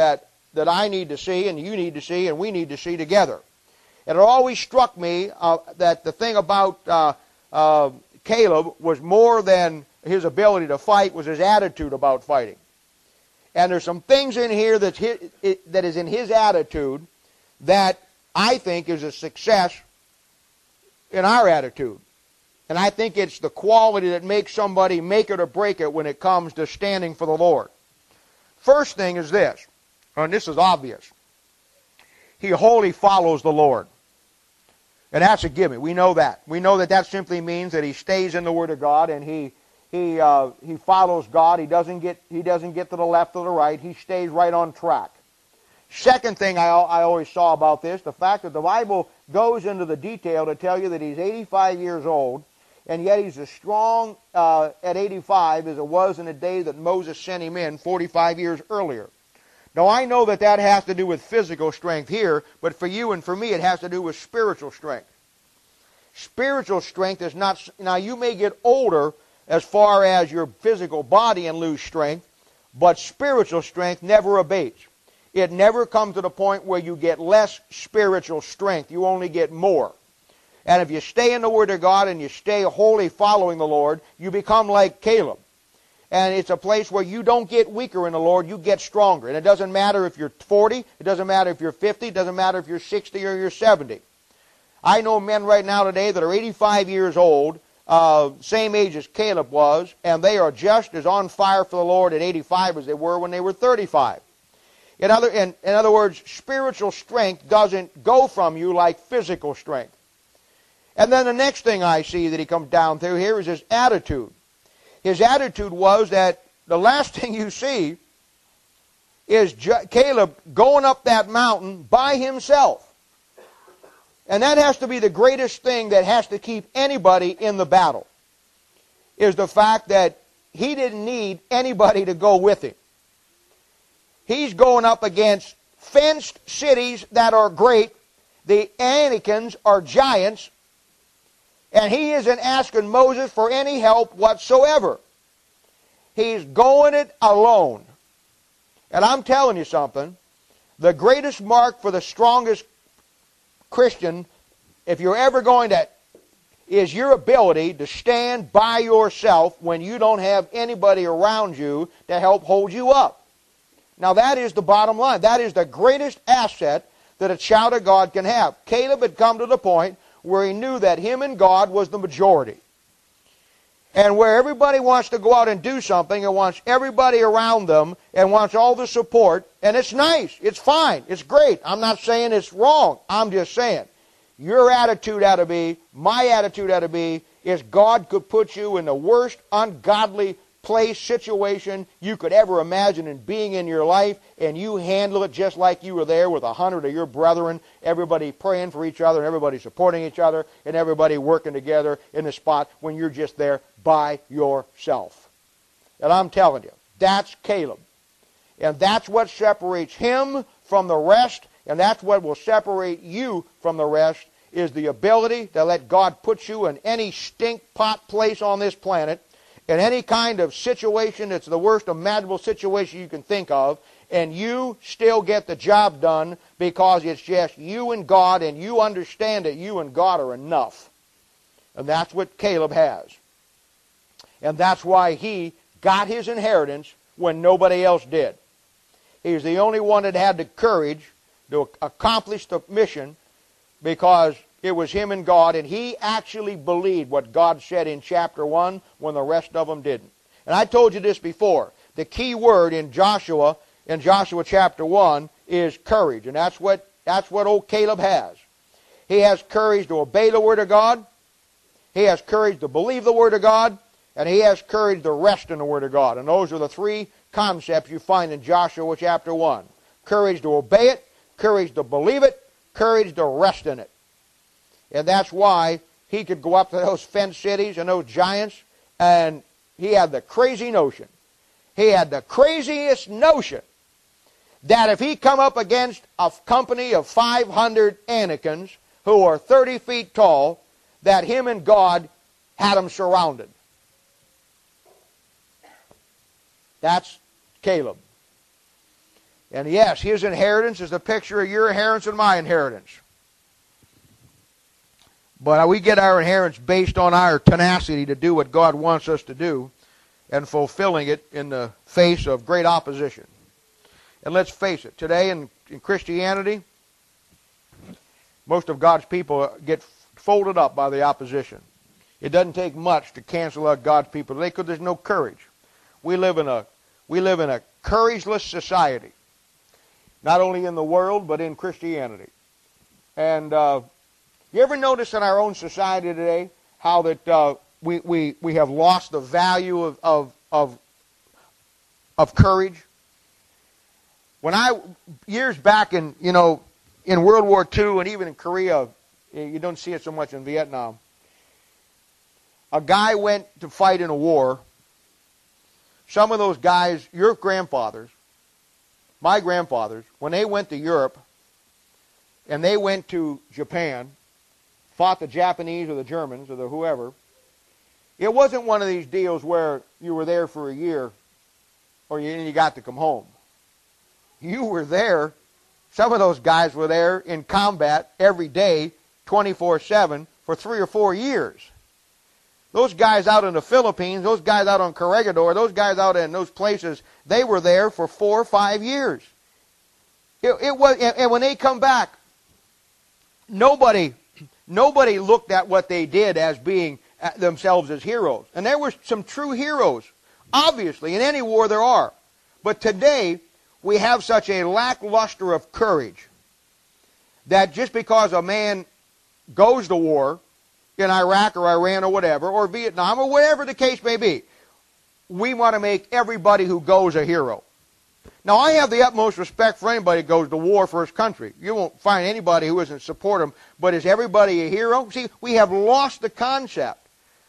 that I need to see and you need to see and we need to see together. And it always struck me uh, that the thing about uh, uh, Caleb was more than his ability to fight, was his attitude about fighting. And there's some things in here that's his, it, that is in his attitude that I think is a success in our attitude. And I think it's the quality that makes somebody make it or break it when it comes to standing for the Lord. First thing is this, and this is obvious. He wholly follows the Lord. And that's a given. We know that. We know that that simply means that he stays in the Word of God and he he uh, he follows God. He doesn't get he doesn't get to the left or the right. He stays right on track. Second thing I, I always saw about this, the fact that the Bible goes into the detail to tell you that he's eighty-five years old, and yet he's as strong uh, at eighty-five as it was in the day that Moses sent him in forty-five years earlier. Now, I know that that has to do with physical strength here, but for you and for me, it has to do with spiritual strength. Spiritual strength is not... Now, you may get older as far as your physical body and lose strength, but spiritual strength never abates. It never comes to the point where you get less spiritual strength. You only get more. And if you stay in the Word of God and you stay wholly following the Lord, you become like Caleb. And it's a place where you don't get weaker in the Lord, you get stronger. And it doesn't matter if you're forty, it doesn't matter if you're fifty, it doesn't matter if you're sixty or you're seventy. I know men right now today that are eighty-five years old, uh, same age as Caleb was, and they are just as on fire for the Lord at eighty-five as they were when they were thirty-five. In other, in, in other words, spiritual strength doesn't go from you like physical strength. And then the next thing I see that he comes down through here is his attitude. His attitude was that the last thing you see is Caleb going up that mountain by himself. And that has to be the greatest thing that has to keep anybody in the battle, is the fact that he didn't need anybody to go with him. He's going up against fenced cities that are great. The Anakims are giants. And he isn't asking Moses for any help whatsoever. He's going it alone. And I'm telling you something, the greatest mark for the strongest Christian, if you're ever going to, is your ability to stand by yourself when you don't have anybody around you to help hold you up. Now that is the bottom line. That is the greatest asset that a child of God can have. Caleb had come to the point where he knew that him and God was the majority. And where everybody wants to go out and do something and wants everybody around them and wants all the support, and it's nice, it's fine, it's great. I'm not saying it's wrong. I'm just saying your attitude ought to be, my attitude ought to be, is God could put you in the worst ungodly place, situation you could ever imagine in being in your life, and you handle it just like you were there with a hundred of your brethren, everybody praying for each other, and everybody supporting each other, and everybody working together in the spot when you're just there by yourself. And I'm telling you, that's Caleb. And that's what separates him from the rest, and that's what will separate you from the rest, is the ability to let God put you in any stink pot place on this planet, in any kind of situation that's the worst imaginable situation you can think of, and you still get the job done because it's just you and God, and you understand that you and God are enough. And that's what Caleb has. And that's why he got his inheritance when nobody else did. He's the only one that had the courage to accomplish the mission because it was him and God, and he actually believed what God said in chapter one when the rest of them didn't. And I told you this before. The key word in Joshua, in Joshua chapter one, is courage. And that's what, that's what old Caleb has. He has courage to obey the Word of God. He has courage to believe the Word of God. And he has courage to rest in the Word of God. And those are the three concepts you find in Joshua chapter one. Courage to obey it, courage to believe it, courage to rest in it. And that's why he could go up to those fenced cities and those giants, and he had the crazy notion. He had the craziest notion that if he come up against a company of five hundred Anakims who are thirty feet tall, that him and God had them surrounded. That's Caleb. And yes, his inheritance is a picture of your inheritance and my inheritance. But we get our inheritance based on our tenacity to do what God wants us to do and fulfilling it in the face of great opposition. And let's face it, today in, in Christianity, most of God's people get folded up by the opposition. It doesn't take much to cancel out God's people today because there's no courage. We live in a we live in a courageless society, not only in the world but in Christianity. And uh, you ever notice in our own society today how that uh, we, we we have lost the value of of of, of courage? When I years back in you know in World War Two and even in Korea, you don't see it so much in Vietnam. A guy went to fight in a war. Some of those guys, your grandfathers, my grandfathers, when they went to Europe and they went to Japan, fought the Japanese or the Germans or the whoever, it wasn't one of these deals where you were there for a year or you, you got to come home. You were there. Some of those guys were there in combat every day, twenty-four seven, for three or four years. Those guys out in the Philippines, those guys out on Corregidor, those guys out in those places, they were there for four or five years. It, it was, and when they come back, nobody, nobody looked at what they did as being themselves as heroes. And there were some true heroes, obviously, in any war there are. But today, we have such a lackluster of courage that just because a man goes to war in Iraq or Iran or whatever, or Vietnam or whatever the case may be, we want to make everybody who goes a hero. Now, I have the utmost respect for anybody who goes to war for his country. You won't find anybody who isn't support him, but is everybody a hero? See, we have lost the concept.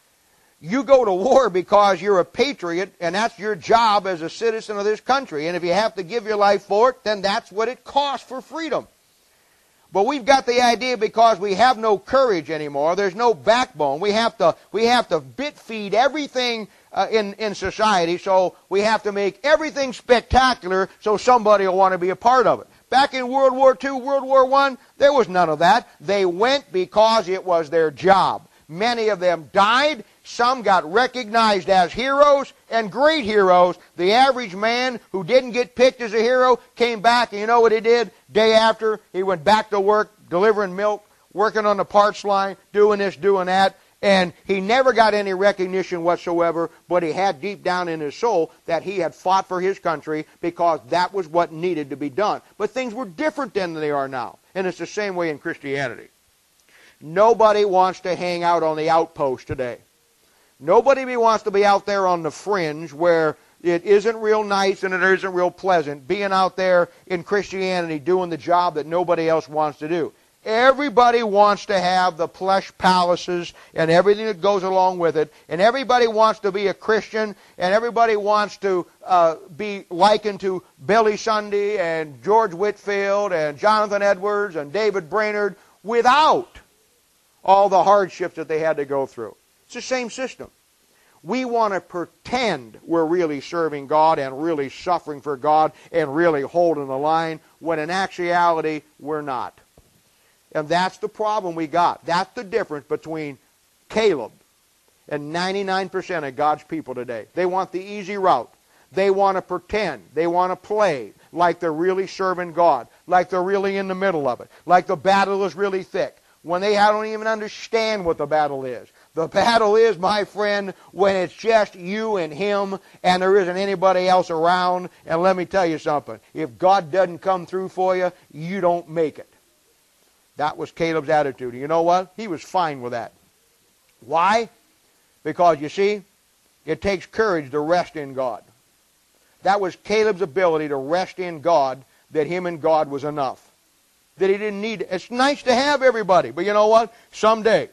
You go to war because you're a patriot, and that's your job as a citizen of this country. And if you have to give your life for it, then that's what it costs for freedom. But we've got the idea because we have no courage anymore, there's no backbone. We have to we have to bit feed everything uh, in, in society, so we have to make everything spectacular so somebody will want to be a part of it. Back in World War Two, World War One, there was none of that. They went because it was their job. Many of them died. Some got recognized as heroes and great heroes. The average man who didn't get picked as a hero came back, and you know what he did? Day after, he went back to work, delivering milk, working on the parts line, doing this, doing that, and he never got any recognition whatsoever, but he had deep down in his soul that he had fought for his country because that was what needed to be done. But things were different then than they are now, and it's the same way in Christianity. Nobody wants to hang out on the outpost today. Nobody wants to be out there on the fringe where it isn't real nice and it isn't real pleasant, being out there in Christianity doing the job that nobody else wants to do. Everybody wants to have the plush palaces and everything that goes along with it, and everybody wants to be a Christian, and everybody wants to uh, be likened to Billy Sunday and George Whitefield and Jonathan Edwards and David Brainerd without all the hardships that they had to go through. It's the same system. We want to pretend we're really serving God and really suffering for God and really holding the line, when in actuality, we're not. And that's the problem we got. That's the difference between Caleb and ninety-nine percent of God's people today. They want the easy route. They want to pretend. They want to play like they're really serving God, like they're really in the middle of it, like the battle is really thick, when they don't even understand what the battle is. The battle is, my friend, when it's just you and him and there isn't anybody else around. And let me tell you something. If God doesn't come through for you, you don't make it. That was Caleb's attitude. And you know what? He was fine with that. Why? Because, you see, it takes courage to rest in God. That was Caleb's ability to rest in God, that him and God was enough. That he didn't need it. It's nice to have everybody, but you know what? Someday,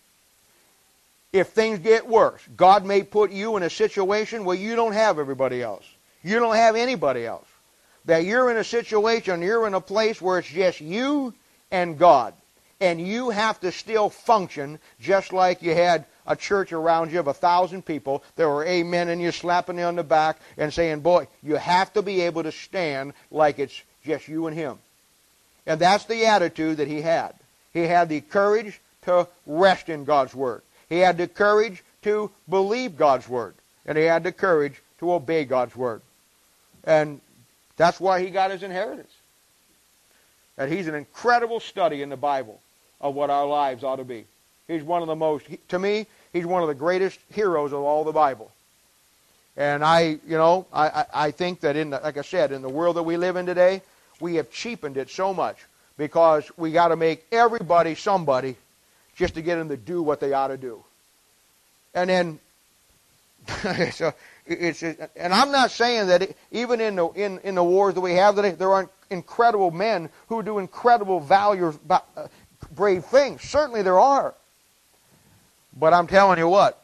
if things get worse, God may put you in a situation where you don't have everybody else. You don't have anybody else. That you're in a situation, you're in a place where it's just you and God. And you have to still function just like you had a church around you of a thousand people that were amening you, slapping you on the back, and saying, boy, you have to be able to stand like it's just you and him. And that's the attitude that he had. He had the courage to rest in God's Word. He had the courage to believe God's Word. And he had the courage to obey God's Word. And that's why he got his inheritance. And he's an incredible study in the Bible of what our lives ought to be. He's one of the most, to me, he's one of the greatest heroes of all the Bible. And I, you know, I, I, I think that in the, like I said, in the world that we live in today, we have cheapened it so much because we got to make everybody somebody just to get them to do what they ought to do. And then, so it's, and I'm not saying that it, even in the in, in the wars that we have today, there aren't incredible men who do incredible, value, uh, brave things. Certainly there are. But I'm telling you what,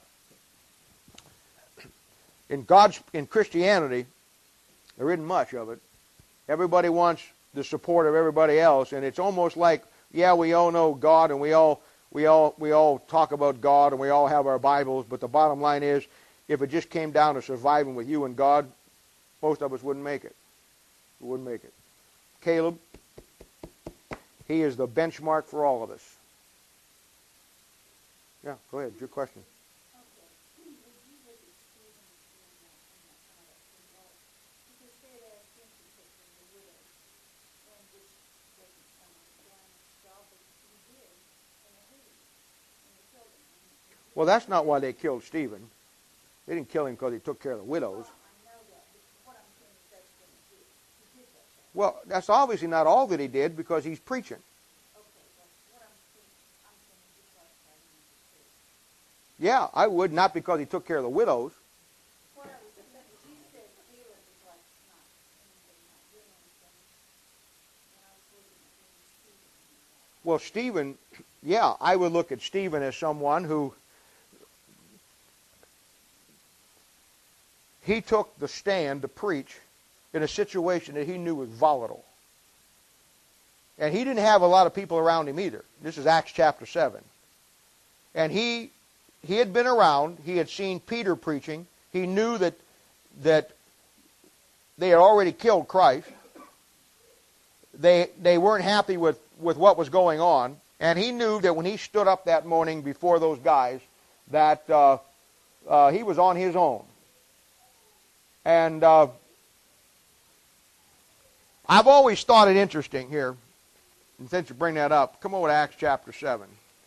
in God's in Christianity, there isn't much of it. Everybody wants the support of everybody else, and it's almost like, yeah, we all know God, and we all we all we all talk about God, and we all have our Bibles. But the bottom line is, if it just came down to surviving with you and God, most of us wouldn't make it. We wouldn't make it. Caleb, he is the benchmark for all of us. Yeah, go ahead. Your question. Well, that's not why they killed Stephen. They didn't kill him because he took care of the widows. Well, that's obviously not all that he did because he's preaching. Yeah, I would, not because he took care of the widows. Well, Stephen, yeah, I would look at Stephen as someone who he took the stand to preach in a situation that he knew was volatile. And he didn't have a lot of people around him either. This is Acts chapter seven. And he he had been around. He had seen Peter preaching. He knew that that they had already killed Christ. They they weren't happy with, with what was going on. And he knew that when he stood up that morning before those guys, that uh, uh, he was on his own. And uh, I've always thought it interesting here, and since you bring that up, come over to Acts chapter seven.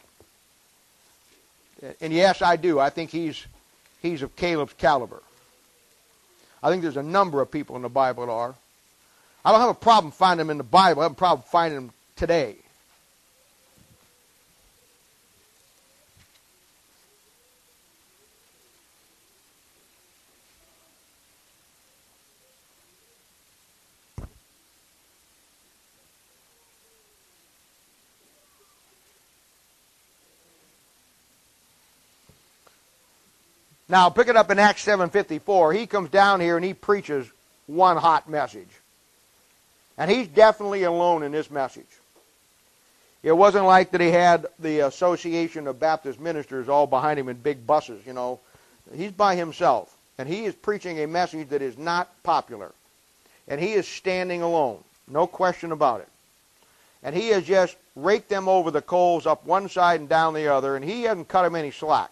And yes, I do. I think he's he's of Caleb's caliber. I think there's a number of people in the Bible that are. I don't have a problem finding them in the Bible. I have a problem finding them today. Now, pick it up in Acts seven fifty-four. He comes down here and he preaches one hot message. And he's definitely alone in this message. It wasn't like that he had the Association of Baptist Ministers all behind him in big buses, you know. He's by himself. And he is preaching a message that is not popular. And he is standing alone. No question about it. And he has just raked them over the coals up one side and down the other, and he hasn't cut them any slack.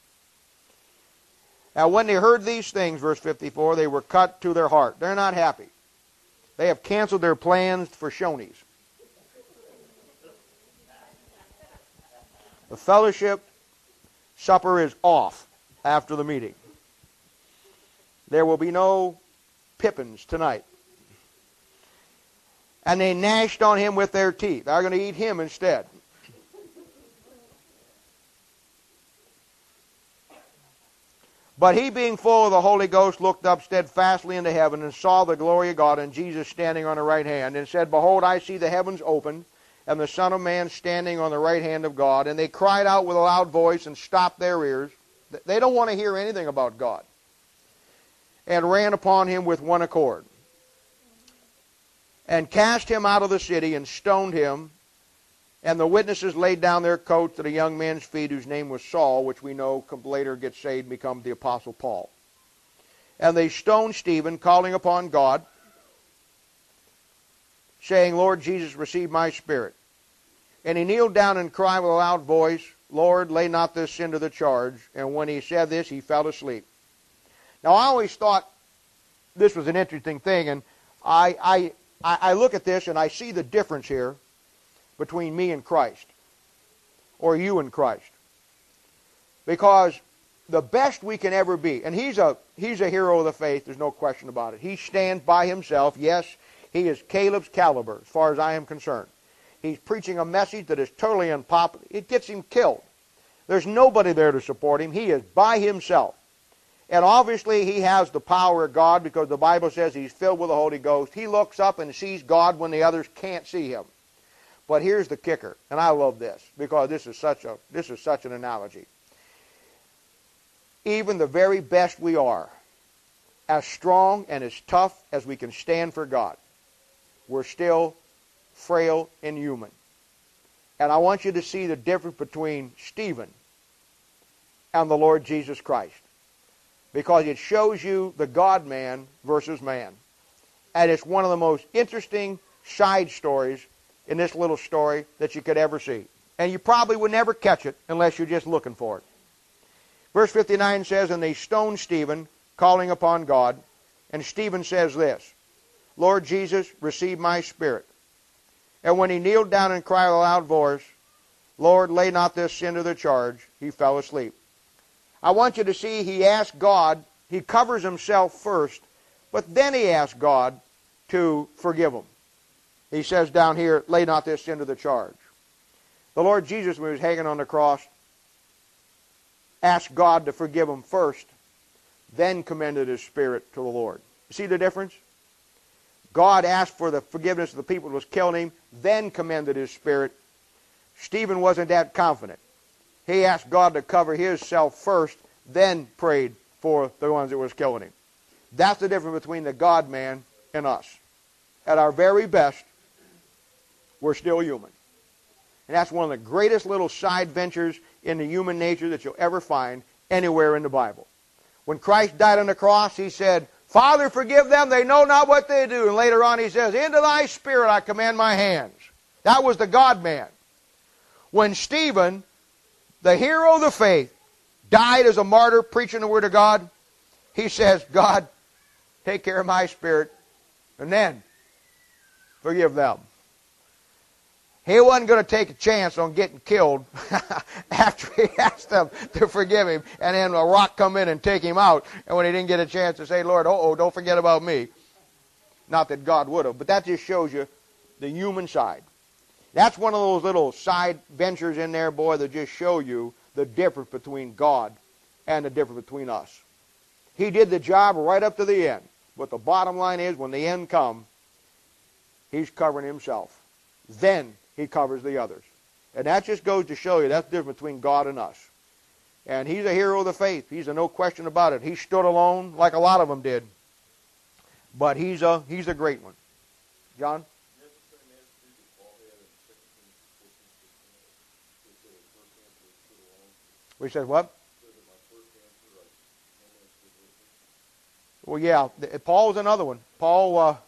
Now, when they heard these things, verse fifty-four, they were cut to their heart. They're not happy. They have canceled their plans for Shoney's. The fellowship supper is off after the meeting. There will be no pippins tonight. And they gnashed on him with their teeth. They're going to eat him instead. But he, being full of the Holy Ghost, looked up steadfastly into heaven and saw the glory of God and Jesus standing on the right hand, and said, Behold, I see the heavens opened, and the Son of Man standing on the right hand of God. And they cried out with a loud voice and stopped their ears. They don't want to hear anything about God. And ran upon him with one accord. And cast him out of the city and stoned him. And the witnesses laid down their coats at a young man's feet whose name was Saul, which we know later gets saved and becomes the Apostle Paul. And they stoned Stephen, calling upon God, saying, Lord Jesus, receive my spirit. And he kneeled down and cried with a loud voice, Lord, lay not this sin to the charge. And when he said this, he fell asleep. Now, I always thought this was an interesting thing, and I, I, I look at this and I see the difference here between me and Christ, or you and Christ. Because the best we can ever be, and he's a, he's a hero of the faith, there's no question about it. He stands by himself. Yes, he is Caleb's caliber, as far as I am concerned. He's preaching a message that is totally unpopular. It gets him killed. There's nobody there to support him. He is by himself. And obviously he has the power of God, because the Bible says he's filled with the Holy Ghost. He looks up and sees God when the others can't see him. But here's the kicker, and I love this, because this is such a this is such an analogy. Even the very best we are, as strong and as tough as we can stand for God, we're still frail and human. And I want you to see the difference between Stephen and the Lord Jesus Christ, because it shows you the God-man versus man. And it's one of the most interesting side stories in this little story that you could ever see. And you probably would never catch it unless you're just looking for it. Verse fifty-nine says, and they stoned Stephen, calling upon God. And Stephen says this, Lord Jesus, receive my spirit. And when he kneeled down and cried with a loud voice, Lord, lay not this sin to the charge, he fell asleep. I want you to see he asked God, he covers himself first, but then he asked God to forgive him. He says down here, lay not this sin to the charge. The Lord Jesus, when he was hanging on the cross, asked God to forgive him first, then commended his spirit to the Lord. You see the difference? God asked for the forgiveness of the people who was killing him, then commended his spirit. Stephen wasn't that confident. He asked God to cover his self first, then prayed for the ones that was killing him. That's the difference between the God-man and us. At our very best, we're still human. And that's one of the greatest little side ventures in the human nature that you'll ever find anywhere in the Bible. When Christ died on the cross, he said, Father, forgive them, they know not what they do. And later on he says, into thy spirit I command my hands. That was the God-man. When Stephen, the hero of the faith, died as a martyr preaching the word of God, he says, God, take care of my spirit, and then forgive them. He wasn't going to take a chance on getting killed after he asked them to forgive him, and then a rock come in and take him out, and when he didn't get a chance to say, Lord, uh-oh, don't forget about me. Not that God would have, but that just shows you the human side. That's one of those little side ventures in there, boy, that just show you the difference between God and the difference between us. He did the job right up to the end. But the bottom line is, when the end comes, he's covering himself. Then he covers the others. And that just goes to show you that's the difference between God and us. And he's a hero of the faith. He's a no question about it. He stood alone like a lot of them did. But he's a, he's a great one. John? We said what? Well, yeah, Paul's another one. Paul, uh,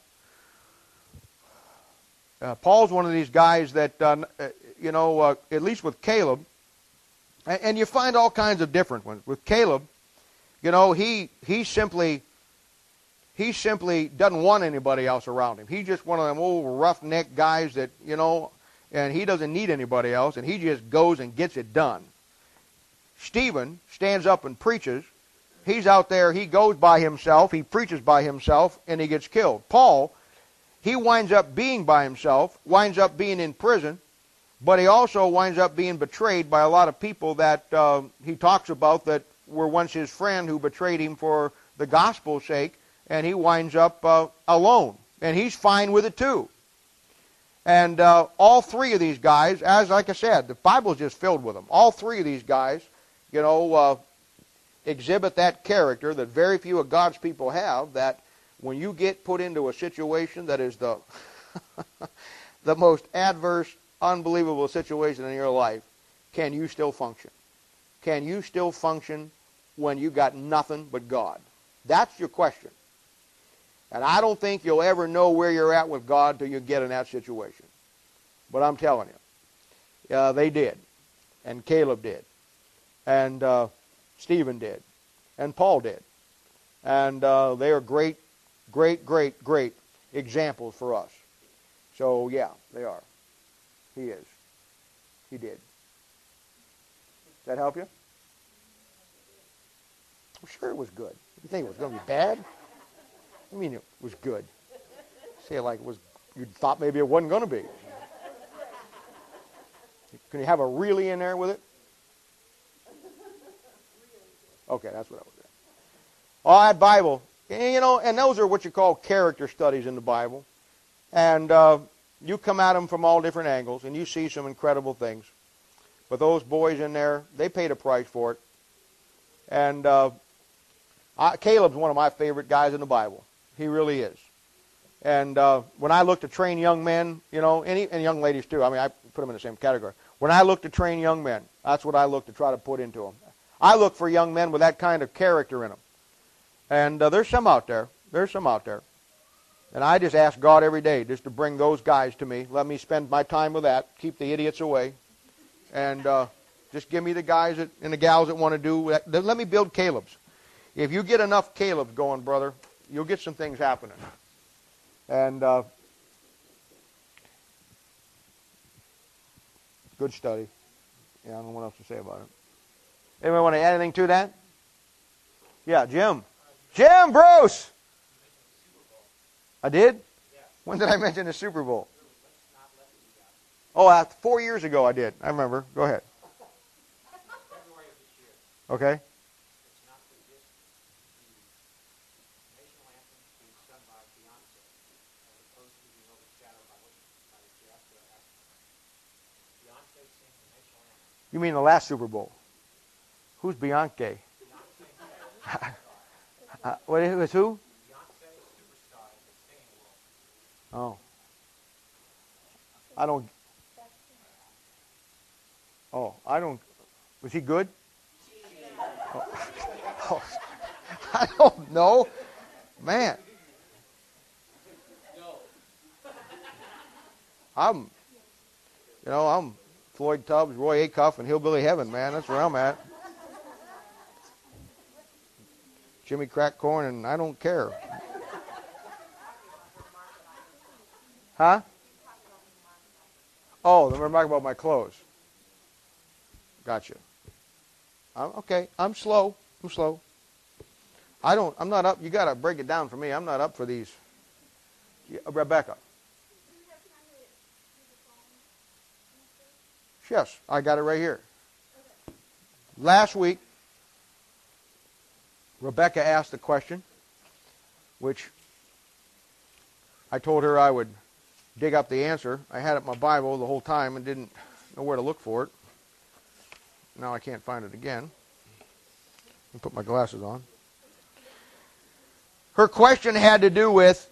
uh, Paul's one of these guys that, uh, you know, uh, at least with Caleb, and, and you find all kinds of different ones. With Caleb, you know, he he simply he simply doesn't want anybody else around him. He's just one of them old roughneck guys that, you know, and he doesn't need anybody else, and he just goes and gets it done. Stephen stands up and preaches. He's out there, he goes by himself, he preaches by himself, and he gets killed. Paul, he winds up being by himself, winds up being in prison, but he also winds up being betrayed by a lot of people that uh, he talks about that were once his friend who betrayed him for the gospel's sake, and he winds up uh, alone. And he's fine with it too. And uh, all three of these guys, as like I said, the Bible's just filled with them. All three of these guys, you know, uh, exhibit that character that very few of God's people have, that when you get put into a situation that is the the most adverse unbelievable situation in your life, can you still function? Can you still function when you got nothing but God? That's your question. And I don't think you'll ever know where you're at with God till you get in that situation. But I'm telling you, uh, they did. And Caleb did. And uh, Stephen did. And Paul did. And uh, they are great, great, great, great examples for us. So, yeah, they are. He is. He did. Does that help you? I'm sure it was good. You think it was going to be bad? I mean, it was good. Say it like it was. You thought maybe it wasn't going to be. Can you have a really in there with it? Okay, that's what I was saying. All that Bible, you know, and those are what you call character studies in the Bible. And uh, you come at them from all different angles, and you see some incredible things. But those boys in there, they paid a price for it. And uh, I, Caleb's one of my favorite guys in the Bible. He really is. And uh, when I look to train young men, you know, and, and young ladies too, I mean, I put them in the same category. When I look to train young men, that's what I look to try to put into them. I look for young men with that kind of character in them. And uh, there's some out there. There's some out there. And I just ask God every day just to bring those guys to me. Let me spend my time with that. Keep the idiots away. And uh, just give me the guys that, and the gals that want to do that. Let me build Caleb's. If you get enough Caleb's going, brother, you'll get some things happening. And uh, good study. Yeah, I don't know what else to say about it. Anyone want to add anything to that? Yeah, Jim. Jim Bruce! I did? When did I mention the Super Bowl? Oh, uh, four years ago I did. I remember. Go ahead. Okay. You mean the last Super Bowl? Who's Beyonce? uh, what it was who? Oh. I don't. Oh, I don't. Was he good? Oh. Oh. I don't know. Man. I'm, you know, I'm Floyd Tubbs, Roy Acuff, and Hillbilly Heaven, man. That's where I'm at. Jimmy Crack Corn, and I don't care. Huh? Oh, the remark about my clothes. Gotcha. I'm, okay, I'm slow. I'm slow. I don't. I'm not up. You got to break it down for me. I'm not up for these. Yeah, Rebecca. Yes, I got it right here. Last week, Rebecca asked a question, which I told her I would dig up the answer. I had it in my Bible the whole time and didn't know where to look for it. Now I can't find it again. I'll put my glasses on. Her question had to do with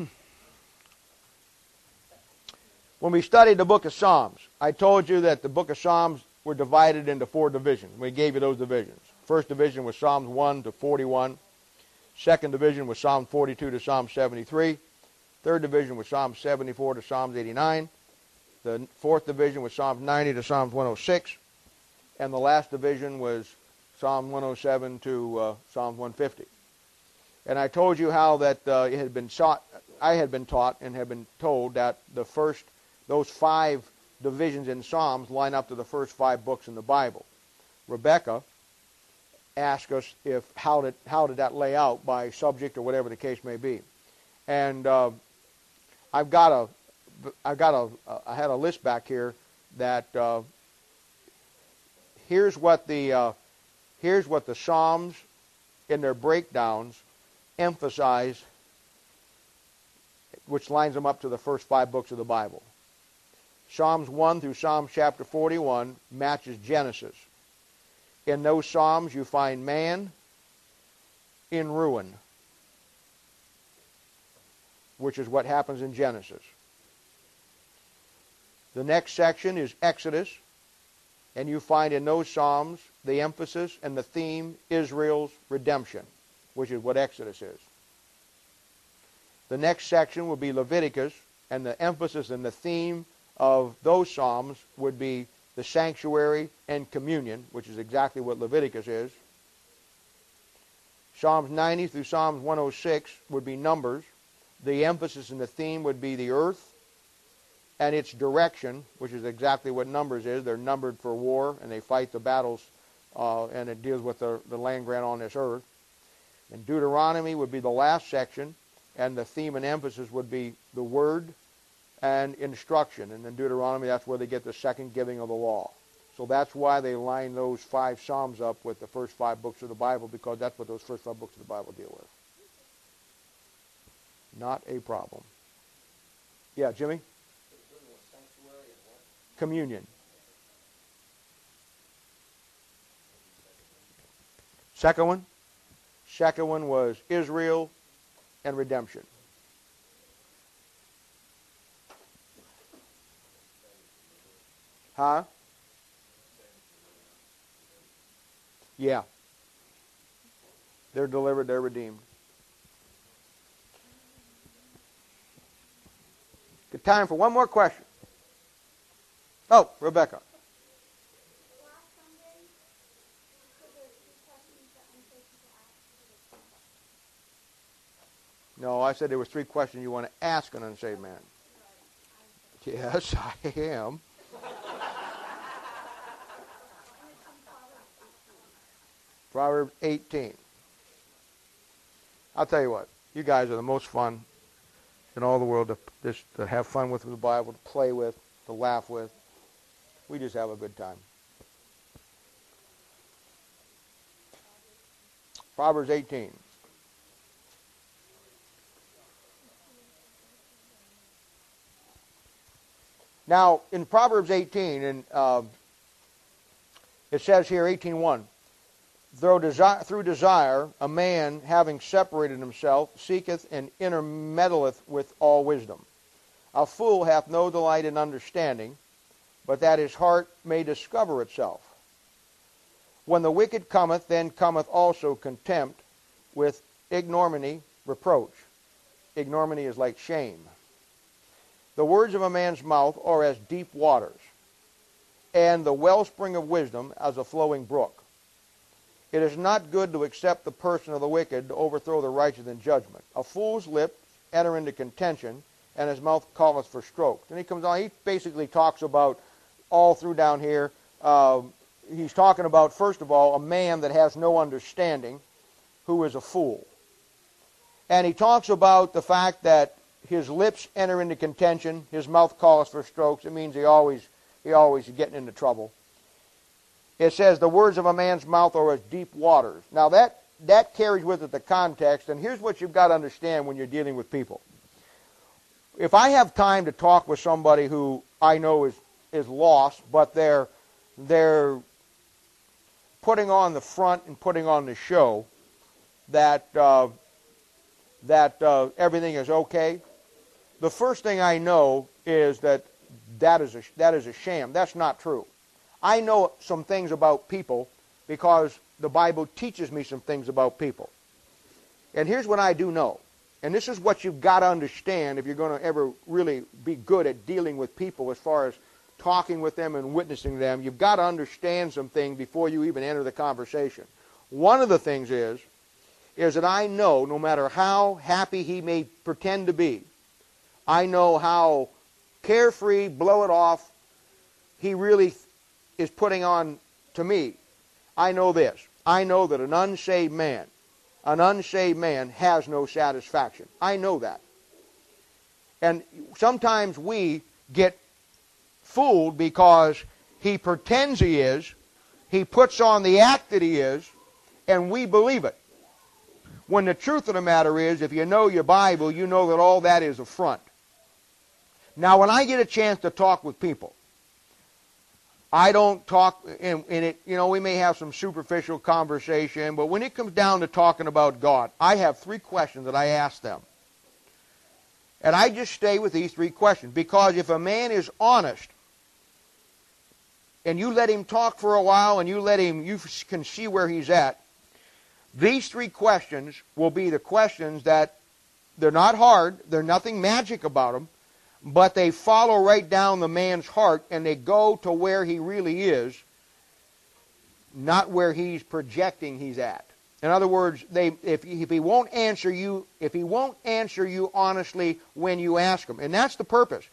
when we studied the book of Psalms. I told you that the book of Psalms were divided into four divisions. We gave you those divisions. First division was Psalms one to forty-one. Second division was Psalm forty-two to Psalm seventy-three. Third division was Psalm seventy-four to Psalms eighty-nine. The fourth division was Psalms ninety to Psalms one oh six. And the last division was Psalm one oh seven to uh, Psalms one fifty. And I told you how that uh, it had been taught, I had been taught and had been told that the first, those five divisions in Psalms line up to the first five books in the Bible. Rebecca asked us if how did how did that lay out by subject or whatever the case may be, and uh, I've got a I've got a I had a list back here that uh, here's what the uh, here's what the Psalms in their breakdowns emphasize, which lines them up to the first five books of the Bible. Psalms one through Psalms chapter forty-one matches Genesis. In those Psalms you find man in ruin, which is what happens in Genesis. The next section is Exodus, and you find in those Psalms the emphasis and the theme, Israel's redemption, which is what Exodus is. The next section will be Leviticus, and the emphasis and the theme of those Psalms would be the sanctuary and communion, which is exactly what Leviticus is. Psalms ninety through Psalms one oh six would be Numbers. The emphasis and the theme would be the earth and its direction, which is exactly what Numbers is. They're numbered for war, and they fight the battles, uh, and it deals with the, the land grant on this earth. And Deuteronomy would be the last section, and the theme and emphasis would be the word and instruction. And in Deuteronomy, that's where they get the second giving of the law. So that's why they line those five Psalms up with the first five books of the Bible, because that's what those first five books of the Bible deal with. Not a problem. Yeah, Jimmy? Communion. Second one? Second one was Israel and redemption. Huh? Yeah. They're delivered, they're redeemed. Good time for one more question. Oh, Rebecca. Last Sunday, you said there were three questions that unsaved people asked. No, I said there was three questions you want to ask an unsaved man. Yes, I am. Proverbs eighteen. I'll tell you what, you guys are the most fun in all the world to, just to have fun with the Bible, to play with, to laugh with. We just have a good time. Proverbs eighteen. Now, in Proverbs eighteen, and uh, it says here, eighteen one, Through desire, through desire, a man, having separated himself, seeketh and intermeddleth with all wisdom. A fool hath no delight in understanding, but that his heart may discover itself. When the wicked cometh, then cometh also contempt, with ignominy, reproach. Ignominy is like shame. The words of a man's mouth are as deep waters, and the wellspring of wisdom as a flowing brook. It is not good to accept the person of the wicked, to overthrow the righteous in judgment. A fool's lips enter into contention, and his mouth calleth for strokes. And he comes on, he basically talks about, all through down here, uh, he's talking about, first of all, a man that has no understanding, who is a fool. And he talks about the fact that his lips enter into contention, his mouth calleth for strokes. It means he always, he always is getting into trouble. It says the words of a man's mouth are as deep waters. Now that, that carries with it the context, and here's what you've got to understand when you're dealing with people. If I have time to talk with somebody who I know is, is lost, but they're, they're putting on the front and putting on the show that, uh, that uh, everything is okay, the first thing I know is that that is a, that is a sham. That's not true. I know some things about people because the Bible teaches me some things about people. And here's what I do know. And this is what you've got to understand if you're going to ever really be good at dealing with people as far as talking with them and witnessing them. You've got to understand some things before you even enter the conversation. One of the things is, is that I know no matter how happy he may pretend to be, I know how carefree, blow it off, he really is putting on to me. I know this. I know that an unsaved man, an unsaved man has no satisfaction. I know that. And sometimes we get fooled because he pretends he is, he puts on the act that he is, and we believe it. When the truth of the matter is, if you know your Bible, you know that all that is a front. Now, when I get a chance to talk with people, I don't talk in, in it, you know, we may have some superficial conversation, but when it comes down to talking about God, I have three questions that I ask them. And I just stay with these three questions, because if a man is honest and you let him talk for a while, and you let him, you can see where he's at, these three questions will be the questions that they're not hard, they're nothing magic about them, but they follow right down the man's heart, and they go to where he really is, not where he's projecting he's at. In other words, they, if, if he won't answer you, if he won't answer you honestly when you ask him, and that's the purpose.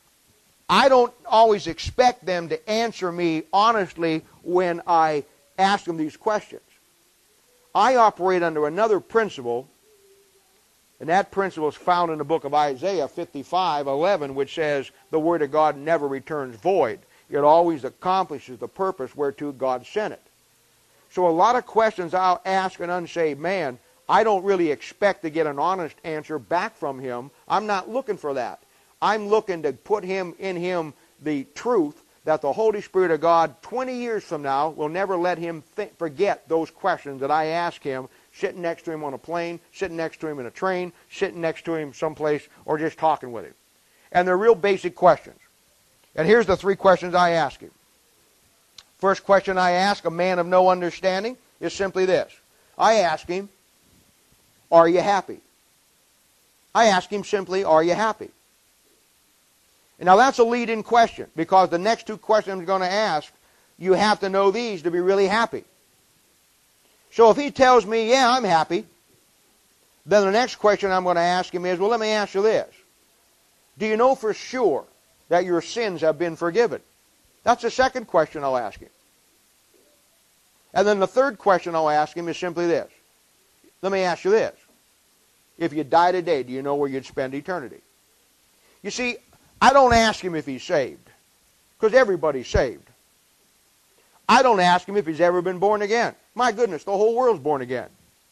I don't always expect them to answer me honestly when I ask them these questions. I operate under another principle, and that principle is found in the book of Isaiah fifty-five eleven, which says, the Word of God never returns void. It always accomplishes the purpose whereto God sent it. So a lot of questions I'll ask an unsaved man, I don't really expect to get an honest answer back from him. I'm not looking for that. I'm looking to put him in him the truth that the Holy Spirit of God twenty years from now will never let him th- forget those questions that I ask him sitting next to him on a plane, sitting next to him in a train, sitting next to him someplace, or just talking with him. And they're real basic questions. And here's the three questions I ask him. First question I ask a man of no understanding is simply this. I ask him, are you happy? I ask him simply, are you happy? And now that's a lead-in question, because the next two questions I'm going to ask, you have to know these to be really happy. So if he tells me, yeah, I'm happy, then the next question I'm going to ask him is, well, let me ask you this. Do you know for sure that your sins have been forgiven? That's the second question I'll ask him. And then the third question I'll ask him is simply this. Let me ask you this. If you die today, do you know where you'd spend eternity? You see, I don't ask him if he's saved, because everybody's saved. I don't ask him if he's ever been born again. My goodness, the whole world's born again.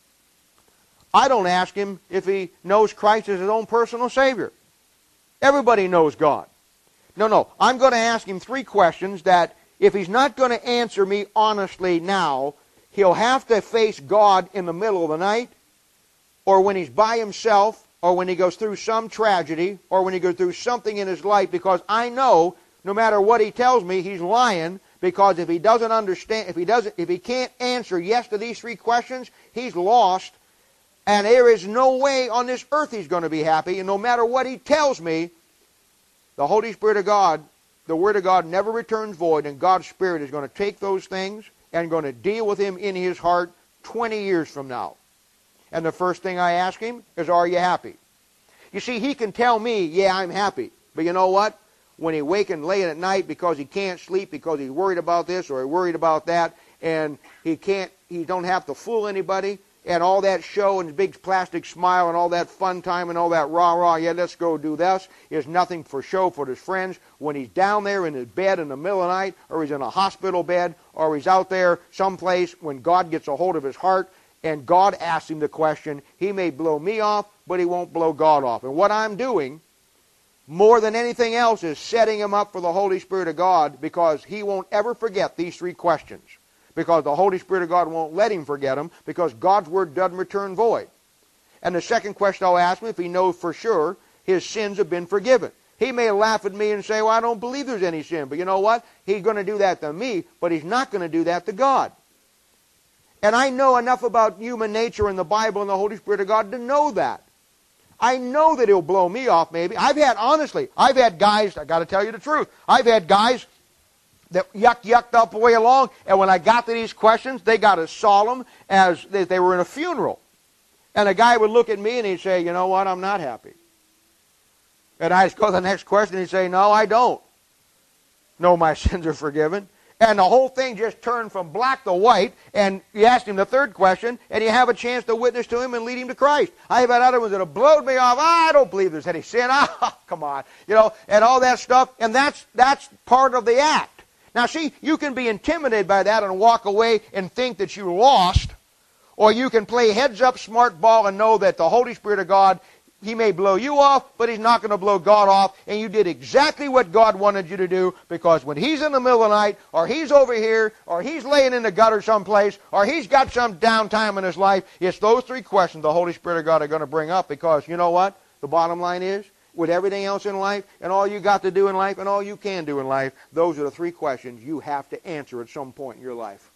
I don't ask him if he knows Christ as his own personal Savior. Everybody knows God. No, no. I'm going to ask him three questions that if he's not going to answer me honestly now, he'll have to face God in the middle of the night, or when he's by himself, or when he goes through some tragedy, or when he goes through something in his life, because I know no matter what he tells me, he's lying, because if he doesn't understand, if he doesn't, if he can't answer yes to these three questions, he's lost, and there is no way on this earth he's going to be happy, and no matter what he tells me, the Holy Spirit of God, the Word of God never returns void, and God's Spirit is going to take those things and going to deal with him in his heart twenty years from now. And the first thing I ask him is, are you happy? You see, he can tell me, yeah, I'm happy. But you know what? When he waking late at night because he can't sleep, because he's worried about this or he's worried about that, and he can't, he don't have to fool anybody, and all that show and big plastic smile and all that fun time and all that rah-rah, yeah, let's go do this, is nothing for show for his friends. When he's down there in his bed in the middle of the night, or he's in a hospital bed, or he's out there someplace when God gets a hold of his heart, and God asks him the question, he may blow me off, but he won't blow God off. And what I'm doing, more than anything else, is setting him up for the Holy Spirit of God, because he won't ever forget these three questions. Because the Holy Spirit of God won't let him forget them, because God's Word doesn't return void. And the second question I'll ask him, if he knows for sure his sins have been forgiven. He may laugh at me and say, well, I don't believe there's any sin. But you know what? He's going to do that to me, but he's not going to do that to God. And I know enough about human nature and the Bible and the Holy Spirit of God to know that. I know that he'll blow me off maybe. I've had, honestly, I've had guys, I've got to tell you the truth, I've had guys that yuck yucked up way along, and when I got to these questions, they got as solemn as if they were in a funeral. And a guy would look at me and he'd say, you know what, I'm not happy. And I'd go to the next question and he'd say, no, I don't. No, my sins are forgiven. And the whole thing just turned from black to white, and you asked him the third question, and you have a chance to witness to him and lead him to Christ. I've had other ones that have blown me off. Ah, I don't believe there's any sin. Ah, come on. You know, and all that stuff. And that's that's part of the act. Now, see, you can be intimidated by that and walk away and think that you lost, or you can play heads-up smart ball and know that the Holy Spirit of God, He may blow you off, but He's not going to blow God off, and you did exactly what God wanted you to do, because when He's in the middle of the night, or He's over here, or He's laying in the gutter someplace, or He's got some downtime in His life, it's those three questions the Holy Spirit of God are going to bring up, because you know what? The bottom line is, with everything else in life, and all you got to do in life, and all you can do in life, those are the three questions you have to answer at some point in your life.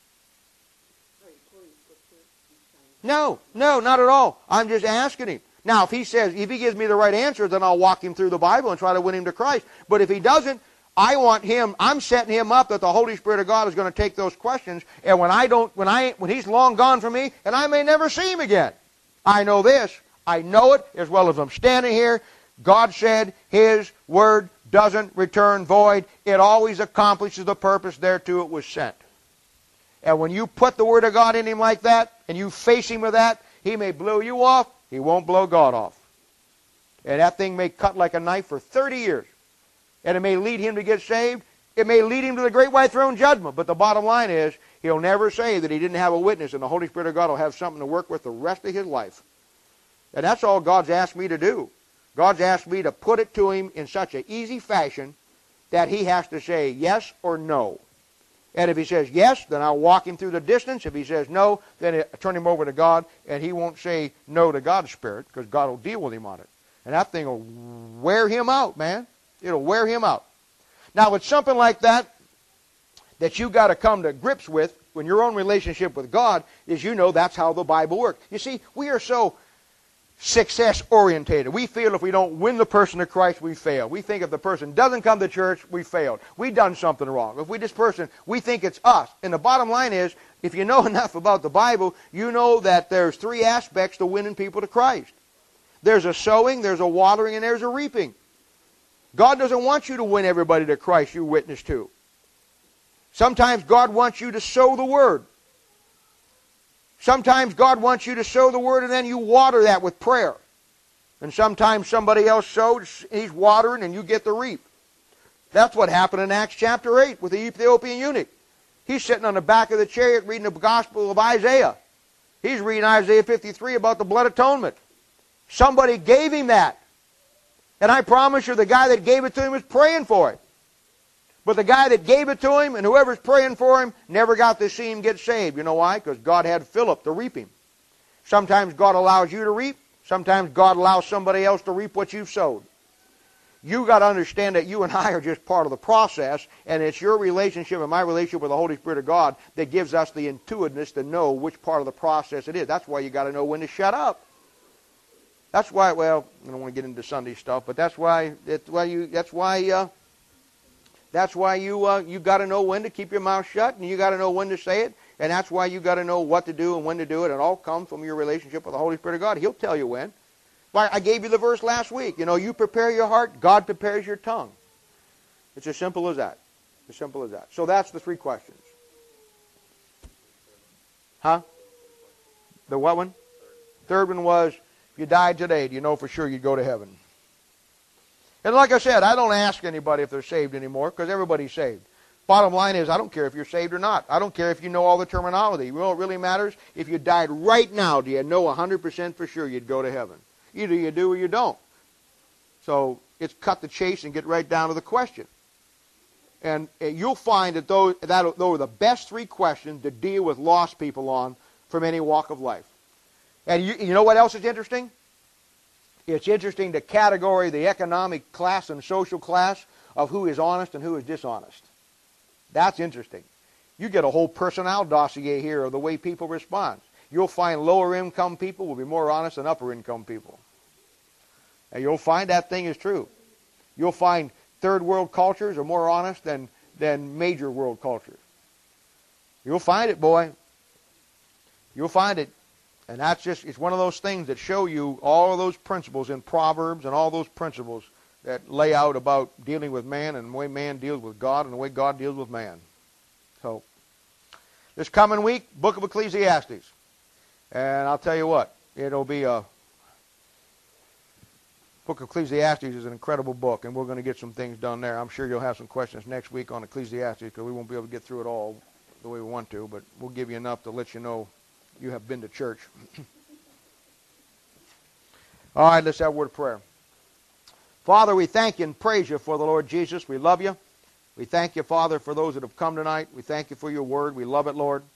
No, no, not at all. I'm just asking him. Now, if he says, if he gives me the right answer, then I'll walk him through the Bible and try to win him to Christ. But if he doesn't, I want him, I'm setting him up that the Holy Spirit of God is going to take those questions, and when I don't, when I, when he's long gone from me, and I may never see him again, I know this, I know it as well as I'm standing here. God said his word doesn't return void. It always accomplishes the purpose thereto it was sent. And when you put the word of God in him like that, and you face him with that, he may blow you off, he won't blow God off. And that thing may cut like a knife for thirty years. And it may lead him to get saved. It may lead him to the great white throne judgment. But the bottom line is, he'll never say that he didn't have a witness, and the Holy Spirit of God will have something to work with the rest of his life. And that's all God's asked me to do. God's asked me to put it to him in such an easy fashion that he has to say yes or no. And if he says yes, then I'll walk him through the distance. If he says no, then I turn him over to God, and he won't say no to God's Spirit, because God will deal with him on it. And that thing will wear him out, man. It'll wear him out. Now, with something like that, that you got to come to grips with when your own relationship with God is, you know, that's how the Bible works. You see, we are so success-orientated. We feel if we don't win the person to Christ, we fail. We think if the person doesn't come to church, we failed. We've done something wrong. If we this person, we think it's us. And the bottom line is, if you know enough about the Bible, you know that there's three aspects to winning people to Christ. There's a sowing, there's a watering, and there's a reaping. God doesn't want you to win everybody to Christ you witness to. Sometimes God wants you to sow the word. Sometimes God wants you to sow the word and then you water that with prayer. And sometimes somebody else sows, he's watering, and you get the reap. That's what happened in Acts chapter eight with the Ethiopian eunuch. He's sitting on the back of the chariot reading the Gospel of Isaiah. He's reading Isaiah fifty-three about the blood atonement. Somebody gave him that. And I promise you, the guy that gave it to him was praying for it. But the guy that gave it to him, and whoever's praying for him, never got to see him get saved. You know why? Because God had Philip to reap him. Sometimes God allows you to reap. Sometimes God allows somebody else to reap what you've sowed. You got to understand that you and I are just part of the process, and it's your relationship and my relationship with the Holy Spirit of God that gives us the intuitiveness to know which part of the process it is. That's why you got to know when to shut up. That's why, well, I don't want to get into Sunday stuff, but that's why, that's why you, that's why, uh, that's why you, uh, you got to know when to keep your mouth shut, and you got to know when to say it, and that's why you got to know what to do and when to do it. It all comes from your relationship with the Holy Spirit of God. He'll tell you when. Why, I gave you the verse last week. You know, you prepare your heart, God prepares your tongue. It's as simple as that. As simple as that. So that's the three questions. Huh? The what one? Third one was, if you died today, do you know for sure you'd go to heaven? And like I said, I don't ask anybody if they're saved anymore, because everybody's saved. Bottom line is, I don't care if you're saved or not. I don't care if you know all the terminology. You know what really matters? If you died right now, do you know one hundred percent for sure you'd go to heaven? Either you do or you don't. So it's cut the chase and get right down to the question. And you'll find that those, that those are the best three questions to deal with lost people on from any walk of life. And you, you know what else is interesting? It's interesting the category, the economic class and social class of who is honest and who is dishonest. That's interesting. You get a whole personnel dossier here of the way people respond. You'll find lower income people will be more honest than upper income people. And you'll find that thing is true. You'll find third world cultures are more honest than, than major world cultures. You'll find it, boy. You'll find it. And that's just, it's one of those things that show you all of those principles in Proverbs and all those principles that lay out about dealing with man and the way man deals with God and the way God deals with man. So, this coming week, Book of Ecclesiastes. And I'll tell you what, it'll be a, Book of Ecclesiastes is an incredible book, and we're going to get some things done there. I'm sure you'll have some questions next week on Ecclesiastes, because we won't be able to get through it all the way we want to, but we'll give you enough to let you know you have been to church. All right, let's have a word of prayer. Father, we thank you and praise you for the Lord Jesus. We love you. We thank you, Father, for those that have come tonight. We thank you for your word. We love it, Lord.